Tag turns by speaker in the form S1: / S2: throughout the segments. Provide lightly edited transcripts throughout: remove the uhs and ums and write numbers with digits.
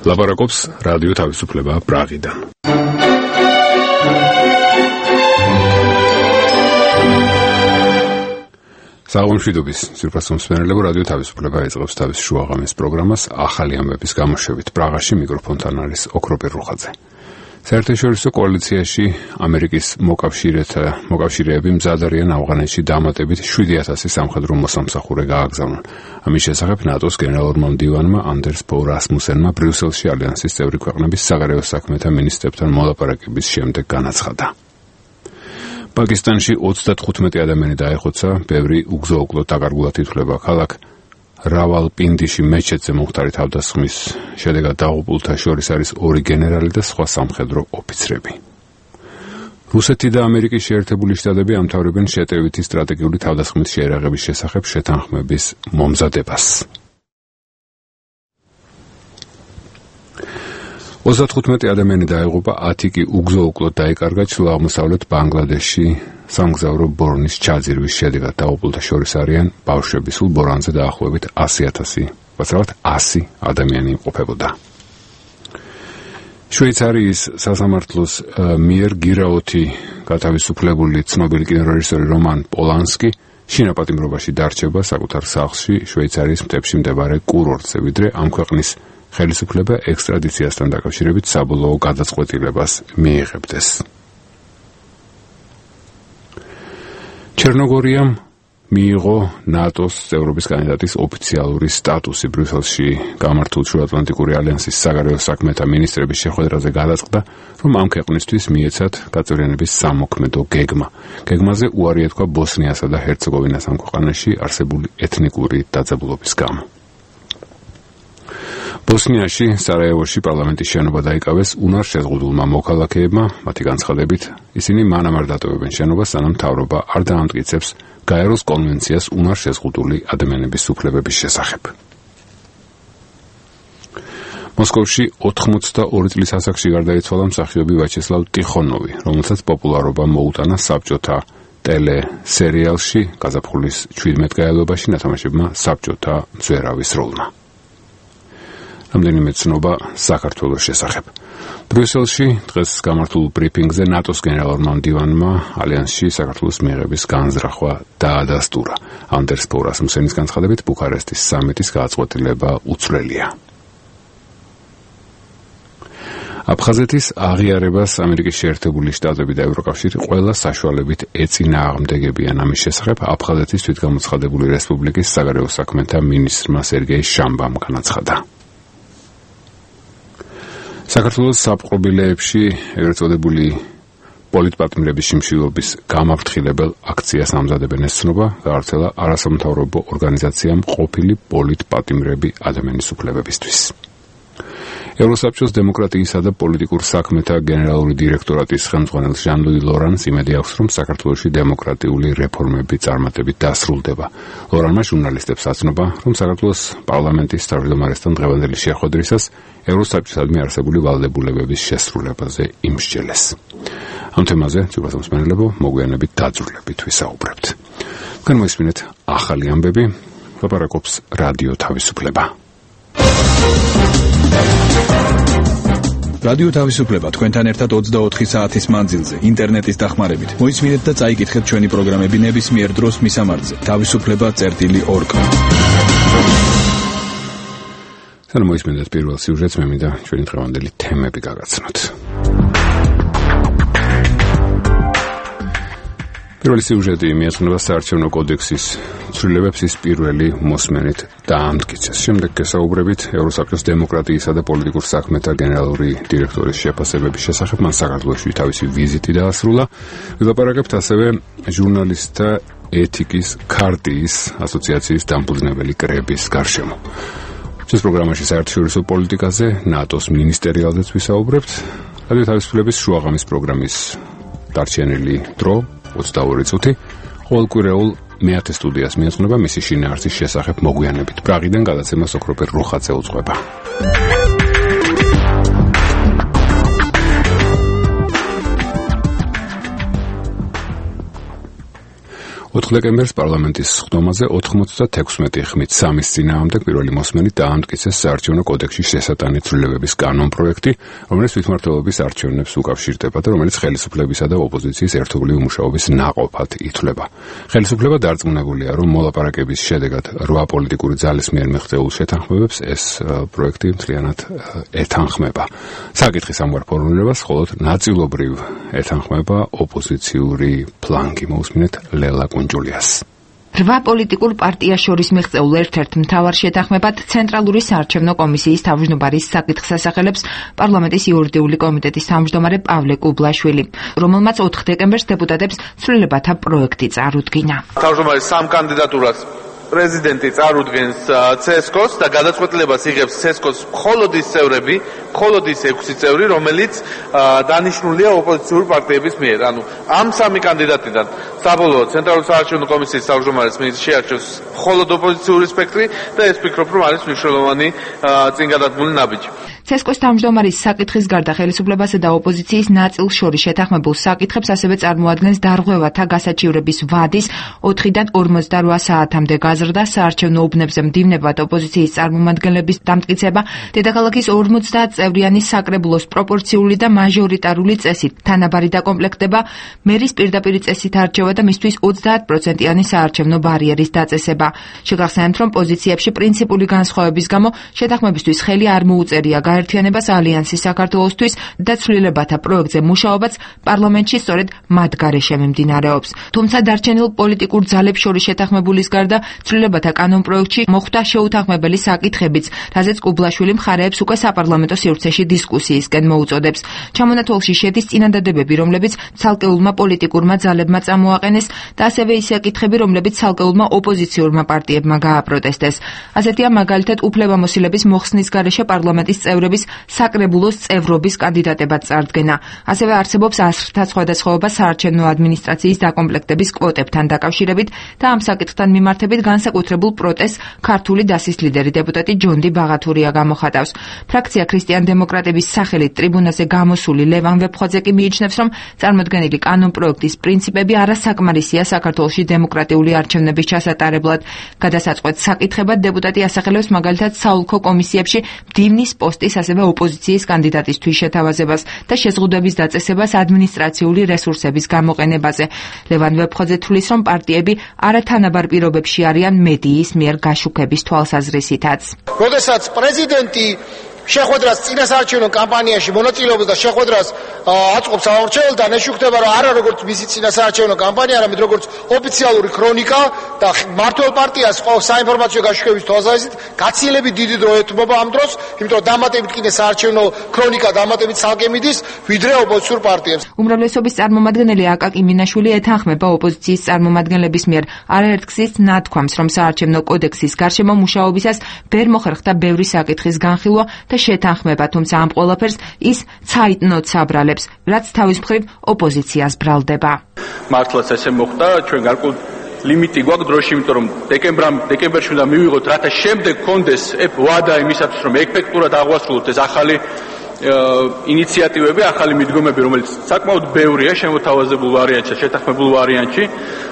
S1: ლაპარაკობს რადიო თავისუფლება პრაღიდან. საღამოშვიდობის ძვირფასო მსმენელებო, რადიო თავისუფლება ეწყობს თავის შუაღამის პროგრამას ახალი ამბების გამოშვებით. პრაღაში მიკროფონთან არის ოქროპირ რუხაძე. საერთაშორისო კოალიციაში ამერიკის მოკავშირეები მზად არიან ავღანეთში დამატებით 7,000 სამხედრო მოსამსახურე გააგზავნონ. ამის შესახებ ნატოს გენერალურმა მდივანმა ანდერს ბო რასმუსენმა ბრიუსელში ალიანსის წევრი ქვეყნების საგარეო საქმეთა მინისტრებთან მოლაპარაკების შემდეგ განაცხადა. პაკისტანში 35 ადამიანი დაეხოცა, ბევრი უგზო-უკლოდ დაკარგულად ითვლება. ქალაქ რავალპინდიში მეჩეთზე მომხდარი თავდასხმის შედეგად დაღუპულთა შორის არის 2 გენერალი და სხვა სამხედრო ოფიცრები. რუსეთი და ამერიკის შეერთებული შტატები ამთავრებენ შეტევითი სტრატეგიული თავდასხმის შეერაღების შესახებ შეთანხმების მომზადებას. 35 ადამიანი დაიღუპა, 10 კი უგზო-უკლოდ დაიკარგა ჩრდილო-აღმოსავლეთ ბანგლადეშში სამგზავრო ბორნის ჩაძირვის შედეგად. დაღუპულთა შორის არიან ბავშვები. სულ ბორანზე დაახლოებით 100 ადამიანი იმყოფებოდა. შვეიცარიის სასამართლოს მიერ გირაოთი გათავისუფლებული ცნობილი კინორეჟისორი რომან პოლანსკი შინაპატიმრობაში დარჩება საკუთარ სახლში შვეიცარიის მთებში მდებარე კურორტზე, ვიდრე ამ ქვეყნის ხელისუფლება ექსტრადიციასთან დაკავშირებით საბოლოო გადაწყვეტილებას მიიღებდეს. ჩერნოგორიამ მიიღო ნატოს წევრობის კანდიდატის ოფიციალური სტატუსი. ბრიუსელში გამართულ შუაატლანტიკური ალიანსის საგარეო საქმეთა მინისტრების შეხვედრაზე გადაწყდა, რომ ამ ქვეყნისთვის მიეცათ გაწევრიანების სამოქმედო გეგმა. გეგმაზე უარი ეთქვა ბოსნიასა და ჰერცეგოვინას ამ ქვეყანაში არსებული ეთნიკური დაძაბულობის გამო. ბოსნიაში, სარაევოში პარლამენტის შენობა დაიკავეს უნარ შეზღუდულმა მოქალაქეებმა. მათი განცხადებით, ისინი მანამ არ დატოვებენ შენობას, სანამ მთავრობა არ დაამტკიცებს გაეროს კონვენციას უნარ შეზღუდული ადამიანების უფლებების შესახებ. მოსკოვში 82 წლის ასაკში გარდაიცვალა მსახიობი ვაჩესლავ ტიხონოვი, რომელსაც პოპულარობა მოუტანა საბჭოთა ტელესერიალში გაზაფხულის 17 გაელვებაში ნათამაშებმა საბჭოთა მზვერავის როლმა. რამდენიმე ცნობა საქართველოს შესახებ. ბრიუსელში დღეს გამართულ ბრიფინგზე ნატოს გენერალურმა მდივანმა ალიანსში საქართველოს მიღების განზრახვა დაადასტურა. ანდერს ბო რასმუსენის განცხადებით, ბუქარესტის სამიტის გადაწყვეტილება უცვლელია. აფხაზეთის აღიარებას ამერიკის შეერთებული შტატები და ევროკავშირი ყველა საშუალებით ეწინააღმდეგებიან. ამის შესახებ აფხაზეთის თვითგამოცხადებული რესპუბლიკის საგარეო საქმეთა მინისტრმა სერგეი შამბამ განაცხადა. საქართველოს საპყრობილეებში ეგრეთ წოდებული პოლიტპატიმრების შიმშილობის გამაფრთხილებელ აქციას ამზადებენ. ეს ცნობა გაავრცელა არასამთავრობო ორგანიზაციამ ყოფილი პოლიტპატიმრები ადამიანის უფლებებისთვის. ევროსაბჭოს დემოკრატიისა და პოლიტიკურ საქმეთა გენერალური დირექტორატის ხელმძღვანელ ჟან-ლუი ლორანს იმედი აქვს, რომ საქართველოში დემოკრატიული რეფორმები წარმატებით დასრულდება. ლორანმა ჟურნალისტებს აცნობა, რომ საქართველოს პარლამენტის თავმჯდომარესთან დღევანდელი შეხვედრისას ევროსაბჭოსადმი არსებული ვალდებულებების შესრულებაზე იმსჯელეს. ამ თემაზე ძვირფასო მსმენელებო, მოგვიანებით დაძრულებით ვისაუბრებთ. თქვენ მოისმინეთ ახალი ამბები, ლაპარაკობს რადიო თავისუფლება.
S2: რადიო თავისუფლება თქვენთან ერთად 24 საათის მანძილზე ინტერნეტის დახმარებით. მოისმინეთ და წაიკითხეთ ჩვენი პროგრამები ნებისმიერ დროს მისამართზე თავისუფლება.org. სანამ მოისმინეთ პირველ სიუჟეტს, მე მინდა ჩვენი დღევანდელი თემები გაგაცნოთ. პირველი სიუჟეტი მიეძღვნება საარჩევნო კოდექსის ცვლილებებს, ის პირველი მოსმენით დაამტკიცეს. შემდეგ გესაუბრებით ევროსაბჭოს დემოკრატიისა და პოლიტიკურ საქმეთა გენერალური დირექტორის შეფასებების შესახებ. მან საქართველოში თავისი ვიზიტი დაასრულა. ვილაპარაკებთ ასევე ჟურნალისტთა ეთიკის ქარტიის ასოციაციის დამფუძნებელი კრების გარშემო. ეს პროგრამაში საერთაშორისო პოლიტიკაზე, ნატოს მინისტერიალზეც ვისაუბრებთ. რადიო თავისუფლების შუაღამის პროგრამის დარჩენილი დრო 22 წუთი. ყოველკვირეულ მეათე სტუდიას მიეძღვნება მისი შინაარსის შესახებ მოგვიანებით. პრაღიდან გადაცემას ოქროპირ რუხაძე უძღვება. 4
S1: დეკემბერს პარლამენტის სხდომაზე 96 ხმით 3-ის წინააღმდეგ პირველი მოსმენით დაამტკიცეს საარჩევნო კოდექსში შესატანი ცვლილებების კანონპროექტი, რომელიც თვითმმართველობის არჩევნებს უკავშირდება და რომელიც ხელისუფლებისა და ოპოზიციის ერთობლივი მუშაობის ნაყოფად ითვლება. ხელისუფლება დარწმუნებულია, რომ მოლაპარაკების შედეგად 8 პოლიტიკური ძალის მიერ მიღწეულ შეთანხმებებს ეს პროექტი მთლიანად ეთანხმება. საკითხის ამგვარ ფორმულებას მხოლოდ ნაწილობრივ ეთანხმება ოპოზიციური ფლანგი. მოусმინეთ ლელა კუნჯულიას.
S3: 8 პოლიტიკურ პარტიას შორის მიღწეულ ერთ-ერთ მთავარ შეთანხმებად ცენტრალური საარჩევნო კომისიის თავმჯდომარის საკითხს ასახელებს პარლამენტის იურიდიული კომიტეტის თავმჯდომარე პავლე კუბლაშვილი, რომელმაც 4 დეკემბერს დეპუტატებს ცვლილებათა პროექტი წარუდგინა.
S4: თავმჯდომარის 3 კანდიდატურას პრეზიდენტი წარუდგენს CSKOS და გადაწყვეტილებას იღებს CSKOS მხოლოდ ის წევრები, მხოლოდ ის 6 წევრი, რომელიც დანიშნულია ოპოზიციური პარტიების მიერ. ანუ ამ 3 კანდიდატიდან საბოლოოდ ცენტრალური საარჩევნო კომისიის თავმჯდომარის მიერ შეარჩევს მხოლოდ ოპოზიციური სპექტრი და ეს ვფიქრობ, რომ არის მნიშვნელოვანი წინგადადგმული ნაბიჯი.
S3: CSKOS თავმჯდომარის საკითხის გარდა ხელისუფლებასა და ოპოზიციის ნაწილს შორის შეთანხმებულ საკითხებს ასევე წარმოადგენს დარღვევათა გასაჩივრების ვადის 4-დან 48 საათამდე გაზრდა, საარჩევნო უბნებზე მდივნებად ოპოზიციის წარმომადგენლების დამტკიცება, დედაქალაქის 50 წევრიანი საკრებულოს პროპორციული და მაჟორიტარული წესით თანაბარი დაკომპლექტება, მერის პირდაპირი წესით არჩევა და მისთვის 30%-იანი საარჩევნო ბარიერის დაწესება. შეგახსენებთ, რომ პოზიციებში პრინციპული განსხვავების გამო შეთანხმებისთვის ხელი არ მოუწერია გაერთიანებას ალიანსის საქართველოსთვის და ცვლილებათა პროექტზე მუშაობაც პარლამენტში სწორედ მათ გარეშე მიმდინარეობს. თუმცა დარჩენილ პოლიტიკურ ძალებს შორის შეთანხმებულის გარდა ცვლილებათა კანონპროექტში მოხვდა შეუთანხმებელი საკითხებიც, რაზეც კუბლაშვილი მხარეებს უკვე საპარლამენტო სივრცეში დისკუსიისკენ მოუწოდებს. ჩამონათვალში შედის წინადადებები, რომლებიც ცალკეულმა პოლიტიკურმა ძალებმა წამოაყენეს და ასევე ის საკითხები, რომლებიც ცალკეულმა ოპოზიციურმა პარტიებმა გააპროტესტეს. ასეთია მაგალითად უფლებამოსილების მოხსნის გარეშე პარლამენტის წევრების საკრებულოს წევრობის კანდიდატებად წარდგენა. ასევე არსებობს ასრთა სხვადასხვაობა საარჩევნო ადმინისტრაციის დაკომპლექტების კვოტებთან დაკავშირებით და ამ საკითხთან მიმართებით განსაკუთრებულ პროტესტს ქართული დასის ლიდერი დეპუტატი ჯონდი ბაღათურია გამოხატავს. ფრაქცია ქრისტიან-დემოკრატების სახელით ტრიბუნაზე გამოსული ლევან ვეფხვაძე კი მიიჩნევს, რომ წარმოდგენილი კანონპროექტის პრინციპები არასაკმარისია საქართველოში დემოკრატიული არჩევნების ჩასატარებლად. გადასაწყვეტ საკითხებად დეპუტატი ასახელებს მაგალითად საოლქო კომისიებში მდივნის პოსტის, ასევე ოპოზიციის კანდიდატისთვის შეთავაზებას და შეზღუდვების დაწესებას ადმინისტრაციული რესურსების გამოყენებაზე. ლევან ვეფხვაძე თვლის, რომ პარტიები არათანაბარ პირობებში არიან მედიის მიერ გაშუქების თვალსაზრისითაც.
S5: როდესაც პრეზიდენტი შეხვედრას წინასაარჩევნო კამპანიაში მონაწილეობს და შეხვედრას აწყობს საარჩევნო ეშუქდება, რომ არა როგორც მისი წინასაარჩევნო კამპანია, არამედ როგორც ოფიციალური ქრონიკა და მართლ პარტიას საინფორმაციო გაშუქების თვალსაზრისით გაცილებით დიდი დრო ეთმობა ამ დროს, იმიტომ რომ დამატებით კიდე საარჩევნო ქრონიკა დამატებით ცალკე მიდის, ვიდრე ოპოზიციურ პარტიებს.
S3: უმრავლესობის წარმომადგენელი აკაკი მინაშვილი ეთანხმება ოპოზიციის წარმომადგენლების მიერ არაერთგზის ნათქვამს, რომ საარჩევნო კოდექსის გარშემო მუშაობისას ვერ მოხერხდა ბევრი საკითხის განხილვა და შეთანხმება, თუმცა ამ ყველაფერს ის ცაიტნოც აბრალებს, რაც თავის მხრივ ოპოზიციას ბრალდება.
S6: მართლაც ესე მოხდა, ჩვენ გარკვეულ ლიმიტი გვაქვს დროში, იმიტომ რომ დეკემბერში უნდა მივიღოთ, რათა შემდეგ კონდეს ვადა იმისათვის, რომ ეფექტურად აღვასრულოთ ეს ახალი ინიციატივები, ახალი მიდგომები, რომელიც საკმაოდ ბევრია შემოთავაზებულ ვარიანტში, შეთანხმებულ ვარიანტში.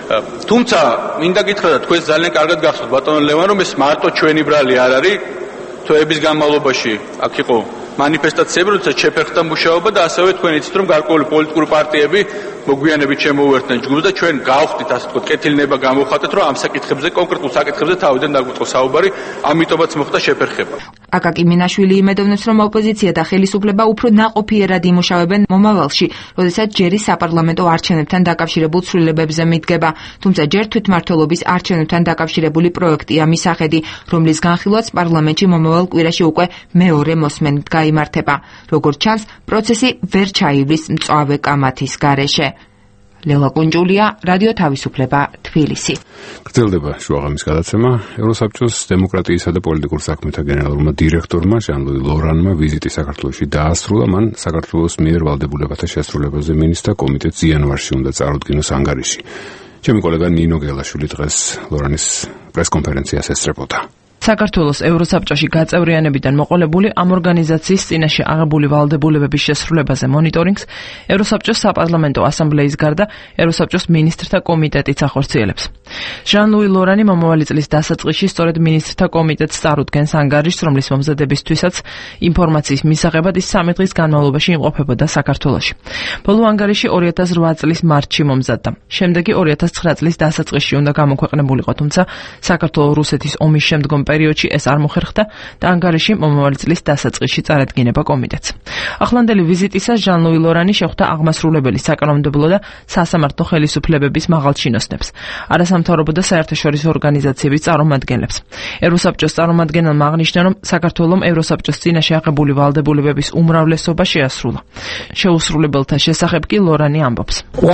S6: თუმცა მინდა გითხრა და თქვენ ძალიან კარგად გახსოვთ, ბატონო ლევან, რომ ეს მარტო ჩვენი ბრალი არ არის. თვეების განმავლობაში აქ იყო მანიფესტაციები, როდესაც შეფერხდა მუშაობა და ასევე თქვენ იცით, რომ გარკვეული პოლიტიკური პარტიები მოგვიანებით შემოუერთდნენ ჯგუფს და ჩვენ გავხდით, ასე ვთქვათ, კეთილნება გამოვხატეთ, რომ ამ საკითხებზე, კონკრეტულ საკითხებზე თავიდან დაგვიწყო საუბარი, ამიტომაც მოხდა შეფერხება.
S3: აკაკი მინაშვილი იმედოვნებს, რომ ოპოზიცია და ხელისუფლება უფრო ნაყოფიერად იმუშავებენ მომავალში, როდესაც ჯერი საპარლამენტო არჩევნებთან დაკავშირებულ ცვლილებებზე მიდგება. თუმცა ჯერ თვითმმართველობის არჩევნებთან დაკავშირებული პროექტია მისახედი, რომლის განხილვაც პარლამენტში მომავალ კვირაში უკვე მეორე მოსმენით გაიმართება. როგორც ჩანს, პროცესი ვერ ჩაივლის მწვავე კამათის გარეშე. ლელა კუნჯულია, რადიო თავისუფლება, თბილისი.
S1: გრძელდება შუაღამის გადაცემა. ევროსაბჭოს დემოკრატიისა და პოლიტიკურ საქმეთა გენერალურმა დირექტორმა ჟან-ლუი ლორანმა ვიზიტი საქართველოში დაასრულა. მან საქართველოს მიერ ვალდებულებათა შესრულებაზე მინისტრთა კომიტეტს იანვარში უნდა წარუდგინოს ანგარიში. ჩემი კოლეგა ნინო გელაშვილი დღეს ლორანის პრესკონფერენციას ესწრებოდა.
S7: საქართველოს ევროსაბჭოში გაწევრიანებიდან მოყოლებული ამ ორგანიზაციის წინაშე აღებული ვალდებულებების შესრულებაზე მონიტორინგს ევროსაბჭოს საპარლამენტო ასამბლეის გარდა ევროსაბჭოს მინისტრთა კომიტეტიც ახორციელებს. ჟან-ლუი ლორანი მომავალი წლის დასაწყისში სწორედ მინისტრთა კომიტეტს წარუდგენს ანგარიშს, რომლის მომზადებისთვისაც ინფორმაციის მისაღებად ის 3 დღის განმავლობაში იმყოფებოდა საქართველოში. ბოლო ანგარიში 2008 წლის მარტში მომზადდა. შემდეგი 2009 წლის დასაწყისში უნდა გამოქვეყნებულიყო, თუმცა საქართველო-რუსეთის ომის შემდგომ პერიოდში ეს არ მოხერხდა და ანგარიში მომავალი წლის დასაწყისში წარადგინება კომიტეტს. ახლანდელი ვიზიტისას ჟან-ლუი ლორანი შეხვდა აღმასრულებელი საკანონმდებლო და სასამართლო ხელისუფლებების მაღალჩინოსნებს, არასამთავრობო და საერთაშორისო ორგანიზაციების წარმომადგენლებს. ევროსაბჭოს წარმომადგენელმა აღნიშნა, რომ საქართველომ ევროსაბჭოს წინაშე აღებული ვალდებულებების უმრავლესობა შეასრულა. შეუსრულებელთა შესახებ კი ლორანი ამბობს.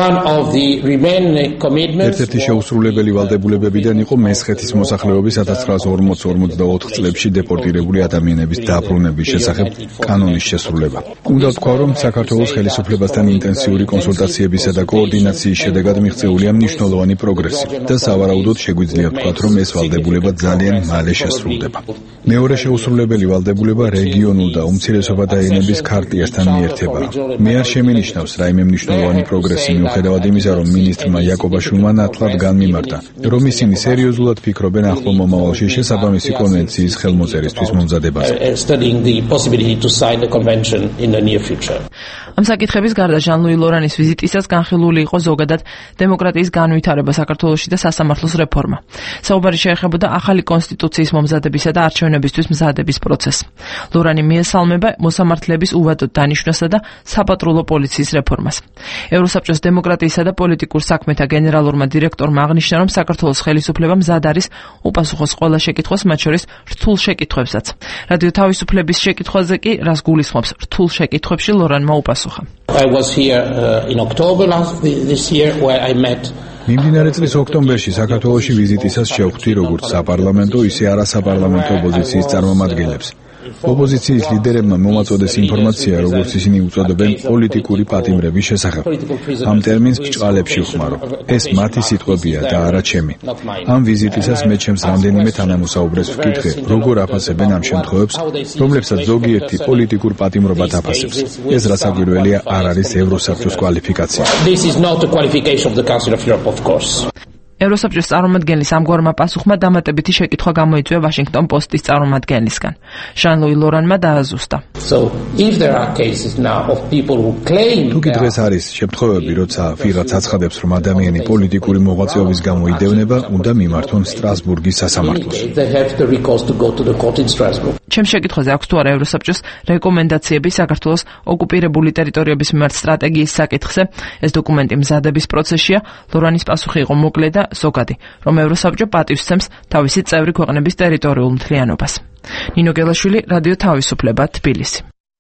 S8: ერთ-ერთი შეუსრულებელი ვალდებულებებიდან იყო მესხეთის მოსახლეობის 1940-44 წლებში დეპორტირებული ადამიანების დაბრუნების შესახებ კანონის შესრულება. უნდა ვთქვა, რომ საქართველოს ხელისუფლებასთან ინტენსიური კონსულტაციებისა და კოორდინაციის შედეგად მიღწეულია მნიშვნელოვანი პროგრესი და სავარაუდოდ შეგვიძლია ვთქვათ, რომ ეს ვალდებულება ძალიან მალე შესრულდება. მეორე შეუსრულებელი ვალდებულება რეგიონულ და უმცირესობათა ენების ქარტიასთან მიერთებაა. მე არ შემინიშნავს რაიმე მნიშვნელოვანი პროგრესი მიუხედავად იმისა, რომ მინისტრმა იაკობაშვილმა ნათლად განმიმართა, რომ ისინი სერიოზულად ფიქრობენ ახლო მომავალში შესაბამისი კონვენციის ხელმოწერისთვის მომზადებაზე.
S7: ამ საკითხების გარდა ჟან-ლუი ლორანის ვიზიტისას განხილული იყო ზოგადად დემოკრატიის განვითარება საქართველოში და სასამართლოს რეფორმა. საუბარი შეეხებოდა ახალი კონსტიტუციის მომზადებისა და არჩევნებისთვის მზადების პროცესს. ლორანი მიესალმება მოსამართლეების უვადოდ დანიშვნასა და საპატრულო პოლიციის რეფორმას. ევროსაბჭოს დემოკრატიისა და პოლიტიკურ საქმეთა გენერალურმა დირექტორმა აღნიშნა, რომ საქართველოს ხელისუფლება მზად არის უპასუხოს ყველა შეკითხვას, მათ შორის რთულ შეკითხვებსაც. რადიო თავისუფლების შეკითხვაზე კი რას გულისხმობს რთულ შეკითხვებში ლორანმა უპასუხა.
S8: მიმდინარე წლის ოქტომბერში საქართველოში ვიზიტისას შევხვდი როგორც საპარლამენტო, ისე არასაპარლამენტო ოპოზიციის წარმომადგენლებს. ოპოზიციის ლიდერებმა მომაწოდეს ინფორმაცია, როგორც ისინი უწოდებენ პოლიტიკური პატიმრების შესახებ. ამ ტერმინს ბჭყალებში ვხმარო. ეს მათი სიტყვებია და არა ჩემი. ამ ვიზიტისას მე ჩემს რამდენიმე თანამოსაუბრეს ვკითხე, როგორ აფასებენ ამ შემთხვევებს, რომლებსაც ზოგიერთი პოლიტიკურ პატიმრობად აფასებს. ეს რასაკვირველია არ არის ევროსაბჭოს კვალიფიკაცია.
S7: ევროსაბჭოს წარმომადგენლის ამგვარმა პასუხმა დამატებითი შეკითხვა გამოიწვია ვაშინგტონ პოსტის წარმომადგენლისგან. ჟან-ლუი ლორანმა დააზუსტა.
S8: თუკი დღეს არის შემთხვევები, როცა ვიღაც აცხადებს, რომ ადამიანი პოლიტიკური მოღვაწეობის გამო იდევნება, უნდა მიმართონ სტრასბურგის სასამართლოში.
S7: ჩემს შეკითხვაზე აქვს თუ არა ევროსაბჭოს რეკომენდაციები საქართველოს ოკუპირებული ტერიტორიების მიმართ სტრატეგიის საკითხზე, ეს დოკუმენტი მზადების პროცესშია. ლორანის პასუხი იყო მოკლე და ზოგადი, რომ ევროსაბჭო პატივსცემს თავისი წევრი ქვეყნების ტერიტორიულ მთლიანობას. ნინო გელაშვილი, რადიო თავისუფლება, თბილისი.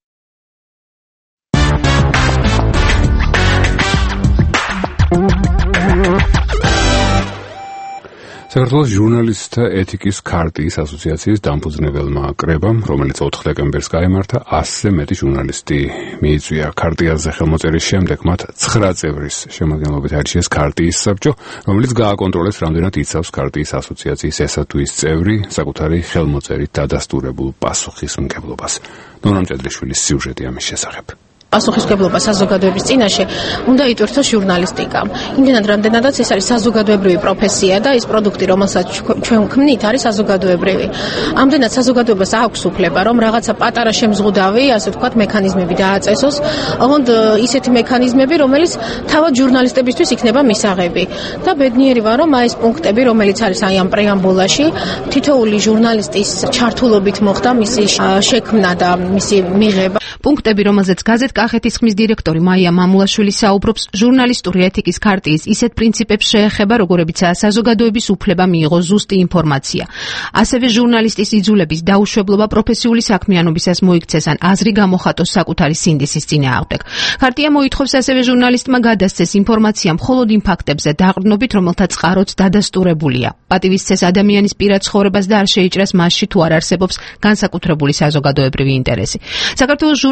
S1: საქართველოს ჟურნალისტთა ეთიკის ქარტიის ასოციაციის დამფუძნებელმა კრებამ, რომელიც 4 დეკემბერს გაიმართა, 100-ზე მეტი ჟურნალისტი მიიწვია. ქარტიაზე ხელმოწერის შემდეგ მათ 9 წევრის შემადგენლობით აირჩიეს ქარტიის საბჭო, რომელიც გააკონტროლეს, რამდენად იცავს ქარტიის ასოციაციის ესა თუ ის წევრი საკუთარი ხელმოწერით დადასტურებულ პასუხისმგებლობას. ნორამ ჭედრიშვილის სიუჟეტი ამის შესახებ.
S9: პასუხისმგებლობა საზოგადოების წინაშე უნდა იტვირთოს ჟურნალისტიკამ. იმდენად რამდენადაც ეს არის საზოგადოებრივი პროფესია და ის პროდუქტი, რომელსაც ჩვენ ვქმნით, არის საზოგადოებრივი. ამდენად საზოგადოებას აქვს უფლება, რომ რაღაცა პატარა შემზღუდავი, ასე ვთქვათ, მექანიზმები დააწესოს, ოღონდ ისეთი მექანიზმები, რომელიც თავად ჟურნალისტებისთვის იქნება მისაღები. და ბედნიერი ვარ, რომ ეს პუნქტები, რომელიც არის აი ამ პრეამბულაში, თითოეული ჟურნალისტის ჩართულობით მოხდა მისი შექმნა და მისი მიღება.
S3: პუნქტები, რომელზეც გაზეთ კახეთის ხმის დირექტორი მაია მამულაშვილი საუბრობს, ჟურნალისტური ეთიკის ქარტიის ისეთ პრინციპებს შეეხება, როგორებიცაა საზოგადოების უფლება მიიღოს ზუსტი ინფორმაცია. ასევე ჟურნალისტის იძულების დაუშვებლობა პროფესიული საქმიანობისას მოიქცეს ან აზრი გამოხატოს საკუთარი სინდისის წინააღმდეგ. ქარტია მოითხოვს ასევე ჟურნალისტმა გადასცეს ინფორმაცია მხოლოდ იმ ფაქტებზე დაყრდნობით, რომელთა წყაროც დადასტურებულია. პატივისცეს ადამიანის პირად ცხოვრებას და არ შეიჭრას მასში თუ არ არსებობს განსაკუთრებული საზოგადოებრივი ინტერესი. საქართველოს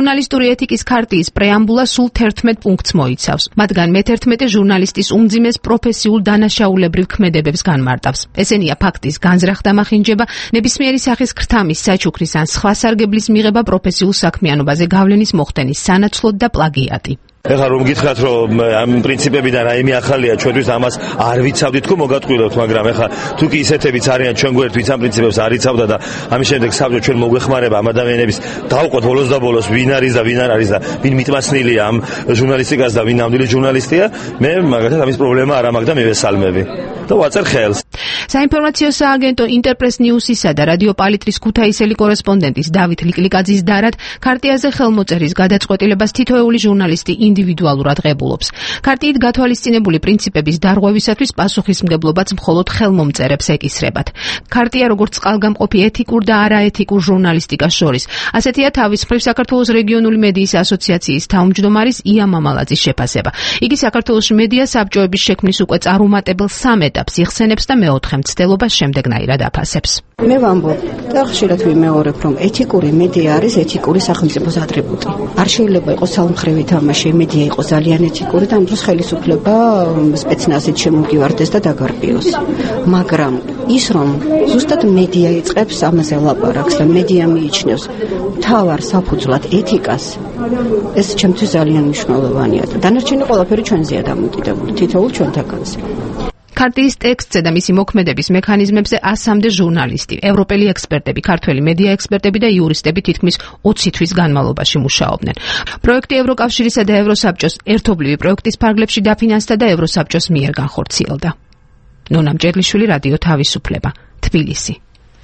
S9: ჟურნალისტური ეთიკის ქარტიის პრეამბულა სულ 11 პუნქტს მოიცავს. მათგან მე-11 ჟურნალისტის უმძიმეს პროფესიულ დანაშაულებრივ ქმედებებს განმარტავს. ესენია ფაქტის განზრახ-დამახინჯება, ნებისმიერი სახის ქრთამის, საჩუქრის ან სხვა სარგებლის მიღება პროფესიულ საქმიანობაზე გავლენის მოხდენის სანაცვლოდ და პლაგიატი.
S10: ეხლა რომ გითხრათ რომ ამ პრინციპებიდან რაიმე ახალია ჩვენთვის ამას არ ვიცავდით თქო მოგატყვილებთ მაგრამ ეხლა თუ კი ისეთებიც არიან ჩვენ გვერდ ვინც ამ პრინციპებს არ იცავდა და ამის შემდეგ საბჭო ჩვენ მოგვეხმარება ამ ადამიანების დავყოთ ბოლოს და ბოლოს ვინ არის და ვინ არ არის და ვინ მიტმაცნილია ამ ჟურნალისტიკას და ვინ ნამდვილი ჟურნალისტია მე მაგათაც ამის პრობლემა არ მაქვს და მივესალმები და ვაწერ ხელს.
S9: საინფორმაციო სააგენტო ინტერპრეს ნიუსისა და რადიო პალიტრის ქუთაისელი კორესპონდენტის დავით ლიკლიკაძის დარად ქარტიაზე ხელმოწერის გადაწყვეტილებას თითოეული ჟურნალისტი ინდივიდუალურად ღებულობს. ქარტიით გათვალისწინებული პრინციპების დარღვევისათვის პასუხისმგებლობაც მხოლოდ ხელმომწერებს ეკისრებათ. ქარტია როგორც წყალგამყოფი ეთიკურ და არაეთიკურ ჟურნალისტიკას შორის, ასეთია თავის მხრივ საქართველოს რეგიონული მედიის ასოციაციის თავმჯდომარის ია მამალაძის შეფასება. იგი საქართველოს მედია საბჭოების შექმნის უკვე წარუმატებელ 3 ეტაპს იხსენებს და მეოთხე მცდელობას შემდეგნაირად აფასებს.
S11: მე ვამბობ და ხშირად ვიმეორებ, რომ ეთიკური მედია არის ეთიკური სახელმწიფოს ატრიბუტი. არ შეიძლება იყოს სამხრივი თამაში, მედია იყოს ძალიან ეთიკური და ამ დროს ხელისუფლება სპეცნაზით შემოგივარდეს და დაგარბიოს. მაგრამ ის რომ ზუსტად მედია იწყებს ამაზე ლაპარაკს და მედია მიიჩნევს თავარ საფუძვლად ეთიკას, ეს ჩემთვის ძალიან მნიშვნელოვანია და დანარჩენი ყველაფერი ჩვენზეა დამოკიდებული, თითოეულ ჩვენთაგანზე.
S9: ქარტიის ტექსტზე და მისი მოქმედების მექანიზმებზე 100-მდე ჟურნალისტი, ევროპელი ექსპერტები, ქართველი მედია ექსპერტები და იურისტები თითქმის 20 თვის განმავლობაში მუშაობდნენ. პროექტი ევროკავშირისა და ევროსაბჭოს ერთობლივი პროექტის ფარგლებში დაფინანსდა და ევროსაბჭოს მიერ განხორციელდა. ნონა მჭედლიშვილი, რადიო თავისუფლება, თბილისი.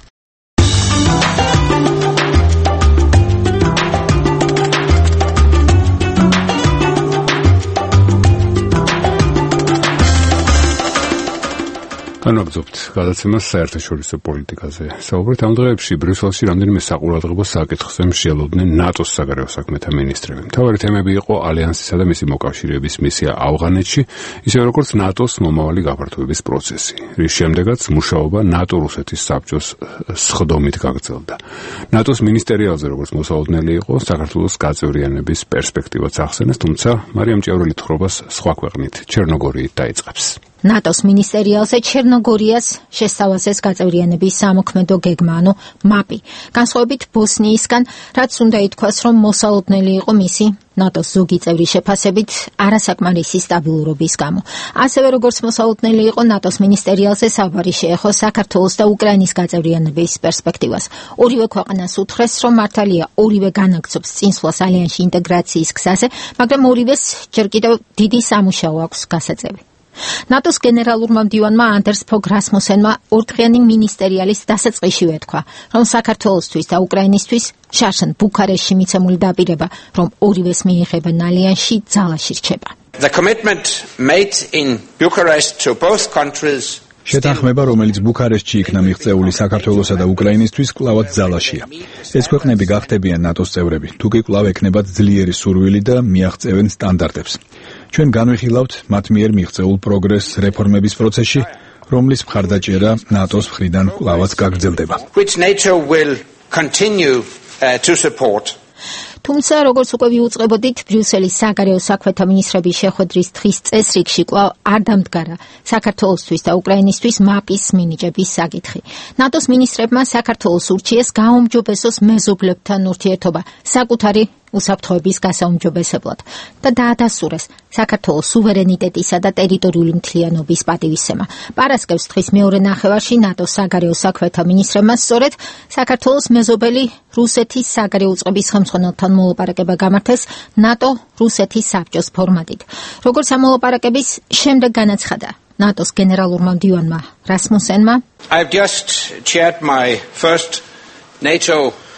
S1: განაგზობთ გადაცემას საერთაშორისო პოლიტიკაზე. საუბრით ამ დღეებში ბრიუსელში რამდენიმე საყურადღებო საკითხზე მსჯელობდნენ ნატოს საგარეო საქმეთა მინისტრები. მთავარი თემები იყო ალიანსისა და მისი მოკავშირეების მისია ავღანეთში, ისე როგორც ნატოს მომავალი გაფართოების პროცესი, რის შემდეგაც მუშაობა ნატო-რუსეთის საბჭოს სხდომით გაგრძელდა. ნატოს მინისტერიალზე როგორც მოსაოდნელი იყო საქართველოს გაწევრიანების პერსპექტივაც ახსენეს, თუმცა მარიამ ჭიაურელი თხრობას სხვა ქვეყნით, ჩერნოგორიით დაიწყებს.
S12: ნატოს მინისტერიალზე ჩერნოგორიას შესთავაზეს გაწევრიანების სამოქმედო გეგმა, ანუ მაპი. განსხვავებით ბოსნიისგან, რაც უნდა ითქვას, რომ მოსალოდნელი იყო მისი ნატოს ზოგი წევრის შეფასებით არასაკმარისი სტაბილურობის გამო. ასევე როგორც მოსალოდნელი იყო ნატოს მინისტერიალზე საუბარი შეეხო საქართველოს და უკრაინის გაწევრიანების პერსპექტივას. ორივე ქვეყანას უთხრეს, რომ მართალია ორივე განაგრძობს წინსვლას ალიანსში ინტეგრაციის გზაზე, მაგრამ ორივეს ჯერ კიდევ დიდი სამუშაო აქვს გასაწევი. ნატოს გენერალურმა მდივანმა ანდერს ფოგ რასმუსენმა ორდღიანი მინისტერიალის დასაწყისშივე თქვა, რომ საქართველოსთვის და უკრაინისთვის შარშან ბუქარესტში მიცემული დაპირება, რომ ორივეს მიიღებენ ალიანსში, ძალაში რჩება.
S13: The commitment made in Bucharest to both countries
S8: შეთანხმება, რომელიც ბუქარესტში იქნა მიღწეული საქართველოსა და უკრაინისთვის, კვლავაც ძალაშია. ეს ქვეყნები გახდებიან ნატოს წევრები, თუ კი კვლავ ექნებათ ძლიერი სურვილი და მიაღწევენ სტანდარტებს. ჩვენ განვიხილავთ მათ მიერ მიღწეულ პროგრესს რეფორმების პროცესში, რომლის მხარდაჭერა ნატოს მხრიდან კვლავაც გაგრძელდება.
S13: which NATO will continue to support.
S12: თუმცა, როგორც უკვე ვიუწყებოდით, ბრიუსელის საგარეო საქმეთა მინისტრების შეხვედრის დღის წესრიგში კვლავ არ დამდგარა საქართველოსთვის და უკრაინისთვის მაპის მინიჭების საკითხი. ნატოს მინისტრებმა საქართველოს ურჩიეს გააუმჯობესოს მეზობლებთან ურთიერთობა საკუთარი უსაფრთხოების გასაუმჯობესებლად და დაადასტურეს საქართველოს სუვერენიტეტისა და ტერიტორიული მთლიანობის პატივისცემა. პარასკევს დღის მეორე ნახევარში ნატოს საგარეო საქმეთა მინისტრებმა სწორედ საქართველოს მეზობელი რუსეთის საგარეო უწყების ხელმძღვანელთან მოლაპარაკება გამართეს ნატო-რუსეთის საბჭოს ფორმატით. როგორც ამ მოლაპარაკების შემდეგ განაცხადა ნატოს გენერალურმა მდივანმა რასმუსენმა,
S13: I've just chaired my first NATO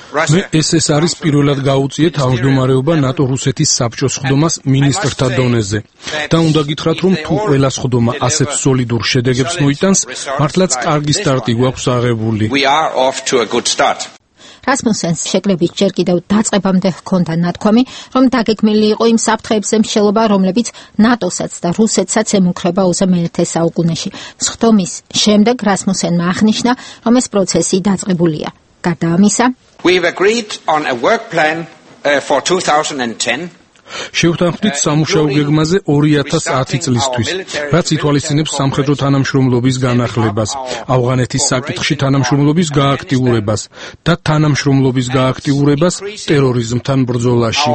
S14: ეს არის პირველად გაუწიე თავმჯდომარეობა ნატო-რუსეთის საბჭოს სხდომას მინისტრთა დონეზე. და უნდა გითხრათ, რომ თუ ყველა სხდომა ასეთ სოლიდურ შედეგებს მოიტანს, მართლაც კარგი სტარტი გვაქვს აღებული.
S12: რასმუსენს შეკრების ჯერ კიდევ დაწყებამდე ჰქონდა ნათქვამი, რომ დაგეგმილი იყო იმ საფრთხეებზე მსჯელობა, რომლებიც ნატოსაც და რუსეთსაც ემუქრება 21 საუკუნეში. სხდომის შემდეგ რასმუსენმა აღნიშნა, რომ ეს პროცესი დაწყებულია. გარდა ამისა,
S13: We've agreed on a work plan for 2010.
S14: შევთანხმდით სამუშაო გეგმაზე 2010 წლისთვის, რაც ითვალისწინებს სამხედრო თანამშრომლობის განახლებას, ავღანეთის საკითხში თანამშრომლობის გააქტიურებას და თანამშრომლობის გააქტიურებას ტერორიზმთან ბრძოლაში.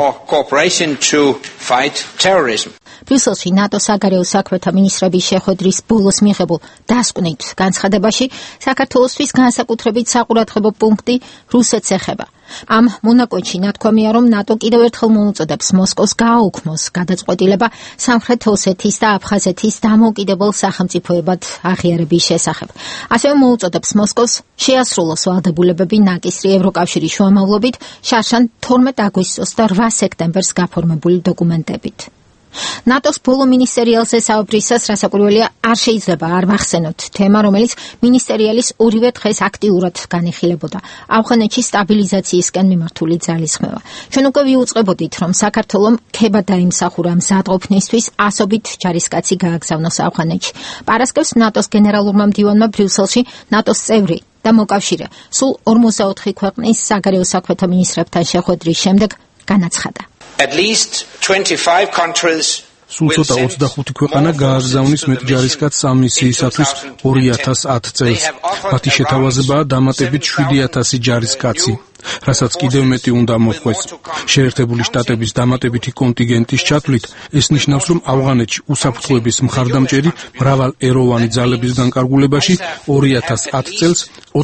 S12: ბრიუსელში ნატოს საგარეო საქმეთა მინისტრების შეხვედრის ბოლოს მიღებულ დასკვნით განცხადებაში საქართველოსთვის განსაკუთრებით საყურადღებო პუნქტი რუსეთს ეხება. ამ მონაკვეთში ნათქვამია, რომ ნატო კიდევ ერთხელ მოუწოდებს მოსკოვს გააუქმოს გადაწყვეტილება სამხრეთ ოსეთის და აფხაზეთის დამოუკიდებელ სახელმწიფოებად აღიარების შესახებ. ასევე მოუწოდებს მოსკოვს შეასრულოს ვალდებულებები ნაკისრი ევროკავშირის შუამავლობით შარშან 12 აგვისტოს და 8 სექტემბერს გაფორმებული დოკუმენტებით. ნატოს ბოლო მინისტერიალზე საუბრისას რასაკვირველია არ შეიძლება არ ვახსენოთ თემა, რომელიც მინისტერიალის ორივე დღეს აქტიურად განიხილებოდა ავღანეთში სტაბილიზაციისკენ მიმართული ძალისხმევა. ჩვენ უკვე ვიუწყებოდით, რომ საქართველომ ქება დაიმსახურა მზადყოფნისთვის ასობით ჯარისკაცი გააგზავნოს ავღანეთში. პარასკევს ნატოს გენერალურმა მდივანმა ბრიუსელში ნატოს წევრი და მოკავშირე სულ 44 ქვეყნის საგარეო საქმეთა მინისტრებთან შეხვედრის შემდეგ განაცხადა.
S13: At least 25 countries
S14: სულ ცოტა 25 ქვეყანა გააგზავნის მეტ ჯარისკაცს ამ მისიისათვის 2010 წელს. მათი შეთავაზებაა დამატებით 7000 ჯარისკაცი, რასაც კიდევ მეტი უნდა მოხდეს. შეერთებული შტატების დამატებითი კონტინგენტის ჩათვლით ეს ნიშნავს, რომ ავღანეთში უსაფრთხოების მხარდამჭერი მრავალეროვანი ძალების განკარგულებაში 2010 წელს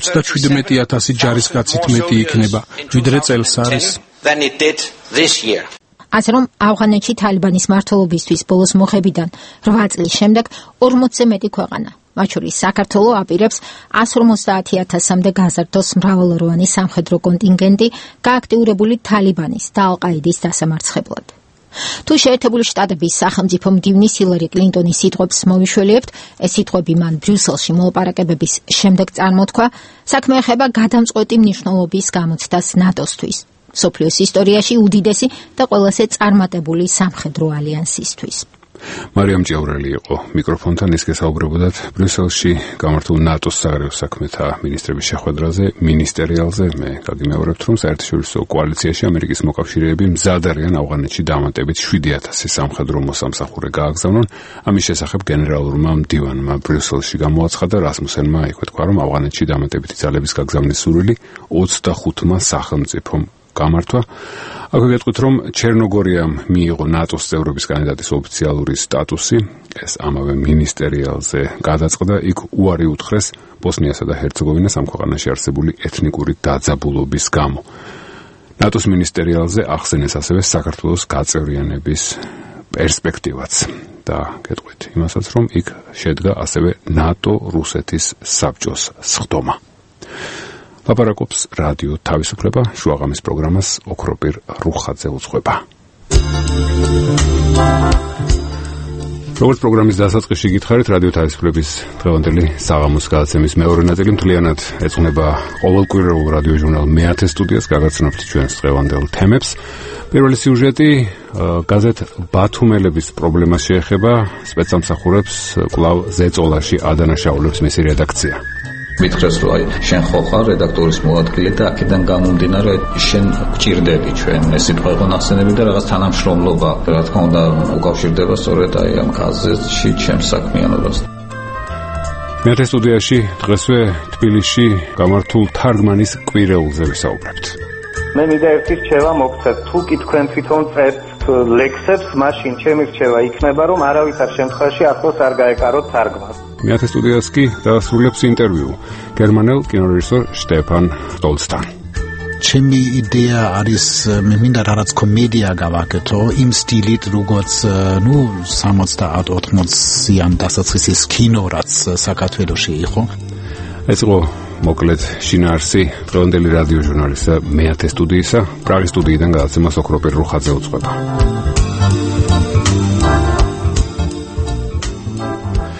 S14: 37000 ჯარისკაცით მეტი იქნება, ვიდრე წელს არის.
S13: than it did this year.
S12: ასე რომ ავღანეთში თალიბანის მმართველობისთვის ბოლოს მოხებიდან 8 წლის შემდეგ 40-ზე მეტი ქვეყანა, მათ შორის საქართველო, აპირებს 150,000-მდე გაზარდოს მრავალეროვანი სამხედრო კონტინგენტი გააქტიურებული თალიბანის და ალ-ყაიდის დასამარცხებლად. თუ შეერთებული შტატების სახელმწიფო მდივნის ჰილარი კლინტონის სიტყვებს მოვიშველიებთ, ეს სიტყვები მან ბრიუსელში მოლაპარაკებების შემდეგ წარმოთქვა, საქმე ეხება გადამწყვეტი მნიშვნელობის გამოცდას ნატოსთვის. სოფლიოს ისტორიაში უდიდესი და ყველაზე წარმატებული სამხედრო ალიანსისთვის.
S1: მარიამ ჭიაურელი იყო მიკროფონთან, ის გესაუბრებოდათ ბრიუსელში გამართულ ნატოს საგარეო საქმეთა მინისტრების შეხვედრაზე, მინისტერიალზე. მე გაგიმეორებთ, რომ საერთაშორისო კოალიციაში ამერიკის მოკავშირეები მზად არიან ავღანეთში დამატებით 7000 სამხედრო მოსამსახურე გააგზავნონ. ამის შესახებ გენერალურმა მდივანმა ბრიუსელში გამოაცხადა, რასმუსენმა იქვე თქვა, რომ ავღანეთში დამატებითი ძალების გაგზავნის სურვილი 25 სახელმწიფომ გამართვა. აქვე გეტყვით, რომ ჩერნოგორიამ მიიღო ნატოს წევრობის კანდიდატის ოფიციალური სტატუსი. ეს ამავე მინისტერიალზე გადაწყდა, იქ უარი უთხრეს ბოსნიასა და ჰერცეგოვინას ამ ქვეყანაში არსებული ეთნიკური დაძაბულობის გამო. ნატოს მინისტერიალზე ახსენეს ასევე საქართველოს გაწევრიანების პერსპექტივაც და გეტყვით იმასაც, რომ იქ შედგა ასევე ნატო-რუსეთის საბჭოს სხდომა. ლაპარაკობს რადიო თავისუფლება, შუაღამის პროგრამას ოქროპირ რუხაძე უძღვება. როგორც პროგრამის დასაწყისში გითხარით, რადიო თავისუფლების დღევანდელი საღამოს გადაცემის მეორე ნაწილი მთლიანად ეძღვნება ყოველკვირეულ რადიო ჟურნალ მე-10 სტუდიას, გაგაცნობთ ჩვენს დღევანდელ თემებს. პირველი სიუჟეტი გაზეთ ბათუმელების პრობლემას შეეხება, სპეცსამსახურებს კვლავ ზეწოლაში ადანაშაულებს მისი რედაქცია.
S15: მითხრეს, რომ შენ ხო ხარ რედაქტორის მოადგილე და აქედან გამომდინარე შენ გჭირდები ჩვენ ეს სიტყვა იყო ნახსენები და რაღაც თანამშრომლობა, რა თქმა უნდა, უკავშირდება სწორედ ამ გაზეთში ჩემს საქმიანობას.
S1: მე-10 სტუდიაში დღესვე თბილისში გამართულ თარგმანის კვირეულზე ვისაუბრებთ.
S16: მე მინდა ერთი რჩევა მოგცეთ, თუ კი თქვენ თვითონ წერთ ლექსებს, მაშინ ჩემი რჩევა იქნება, რომ არავითარ შემთხვევაში ახლოს არ გაეკაროთ თარგმანს.
S1: მე-10 სტუდიას კი დაასრულებს ინტერვიუ გერმანელ კინორეჟისორ შტეფან სტოლცთან.
S17: ჩემი იდეა არის, მე მინდა რაღაც კომედია გავაკეთო იმ სტილით, როგორც 70-80-იან დასაწყისის კინო, რაც საქართველოში იყო.
S1: ეს იყო მოკლედ შინაარსი დღევანდელი რადიო ჟურნალისა მე-10 სტუდიისა. პრაღის სტუდიიდან გადაცემას ოქროპირ რუხაძე უძღვება. ამ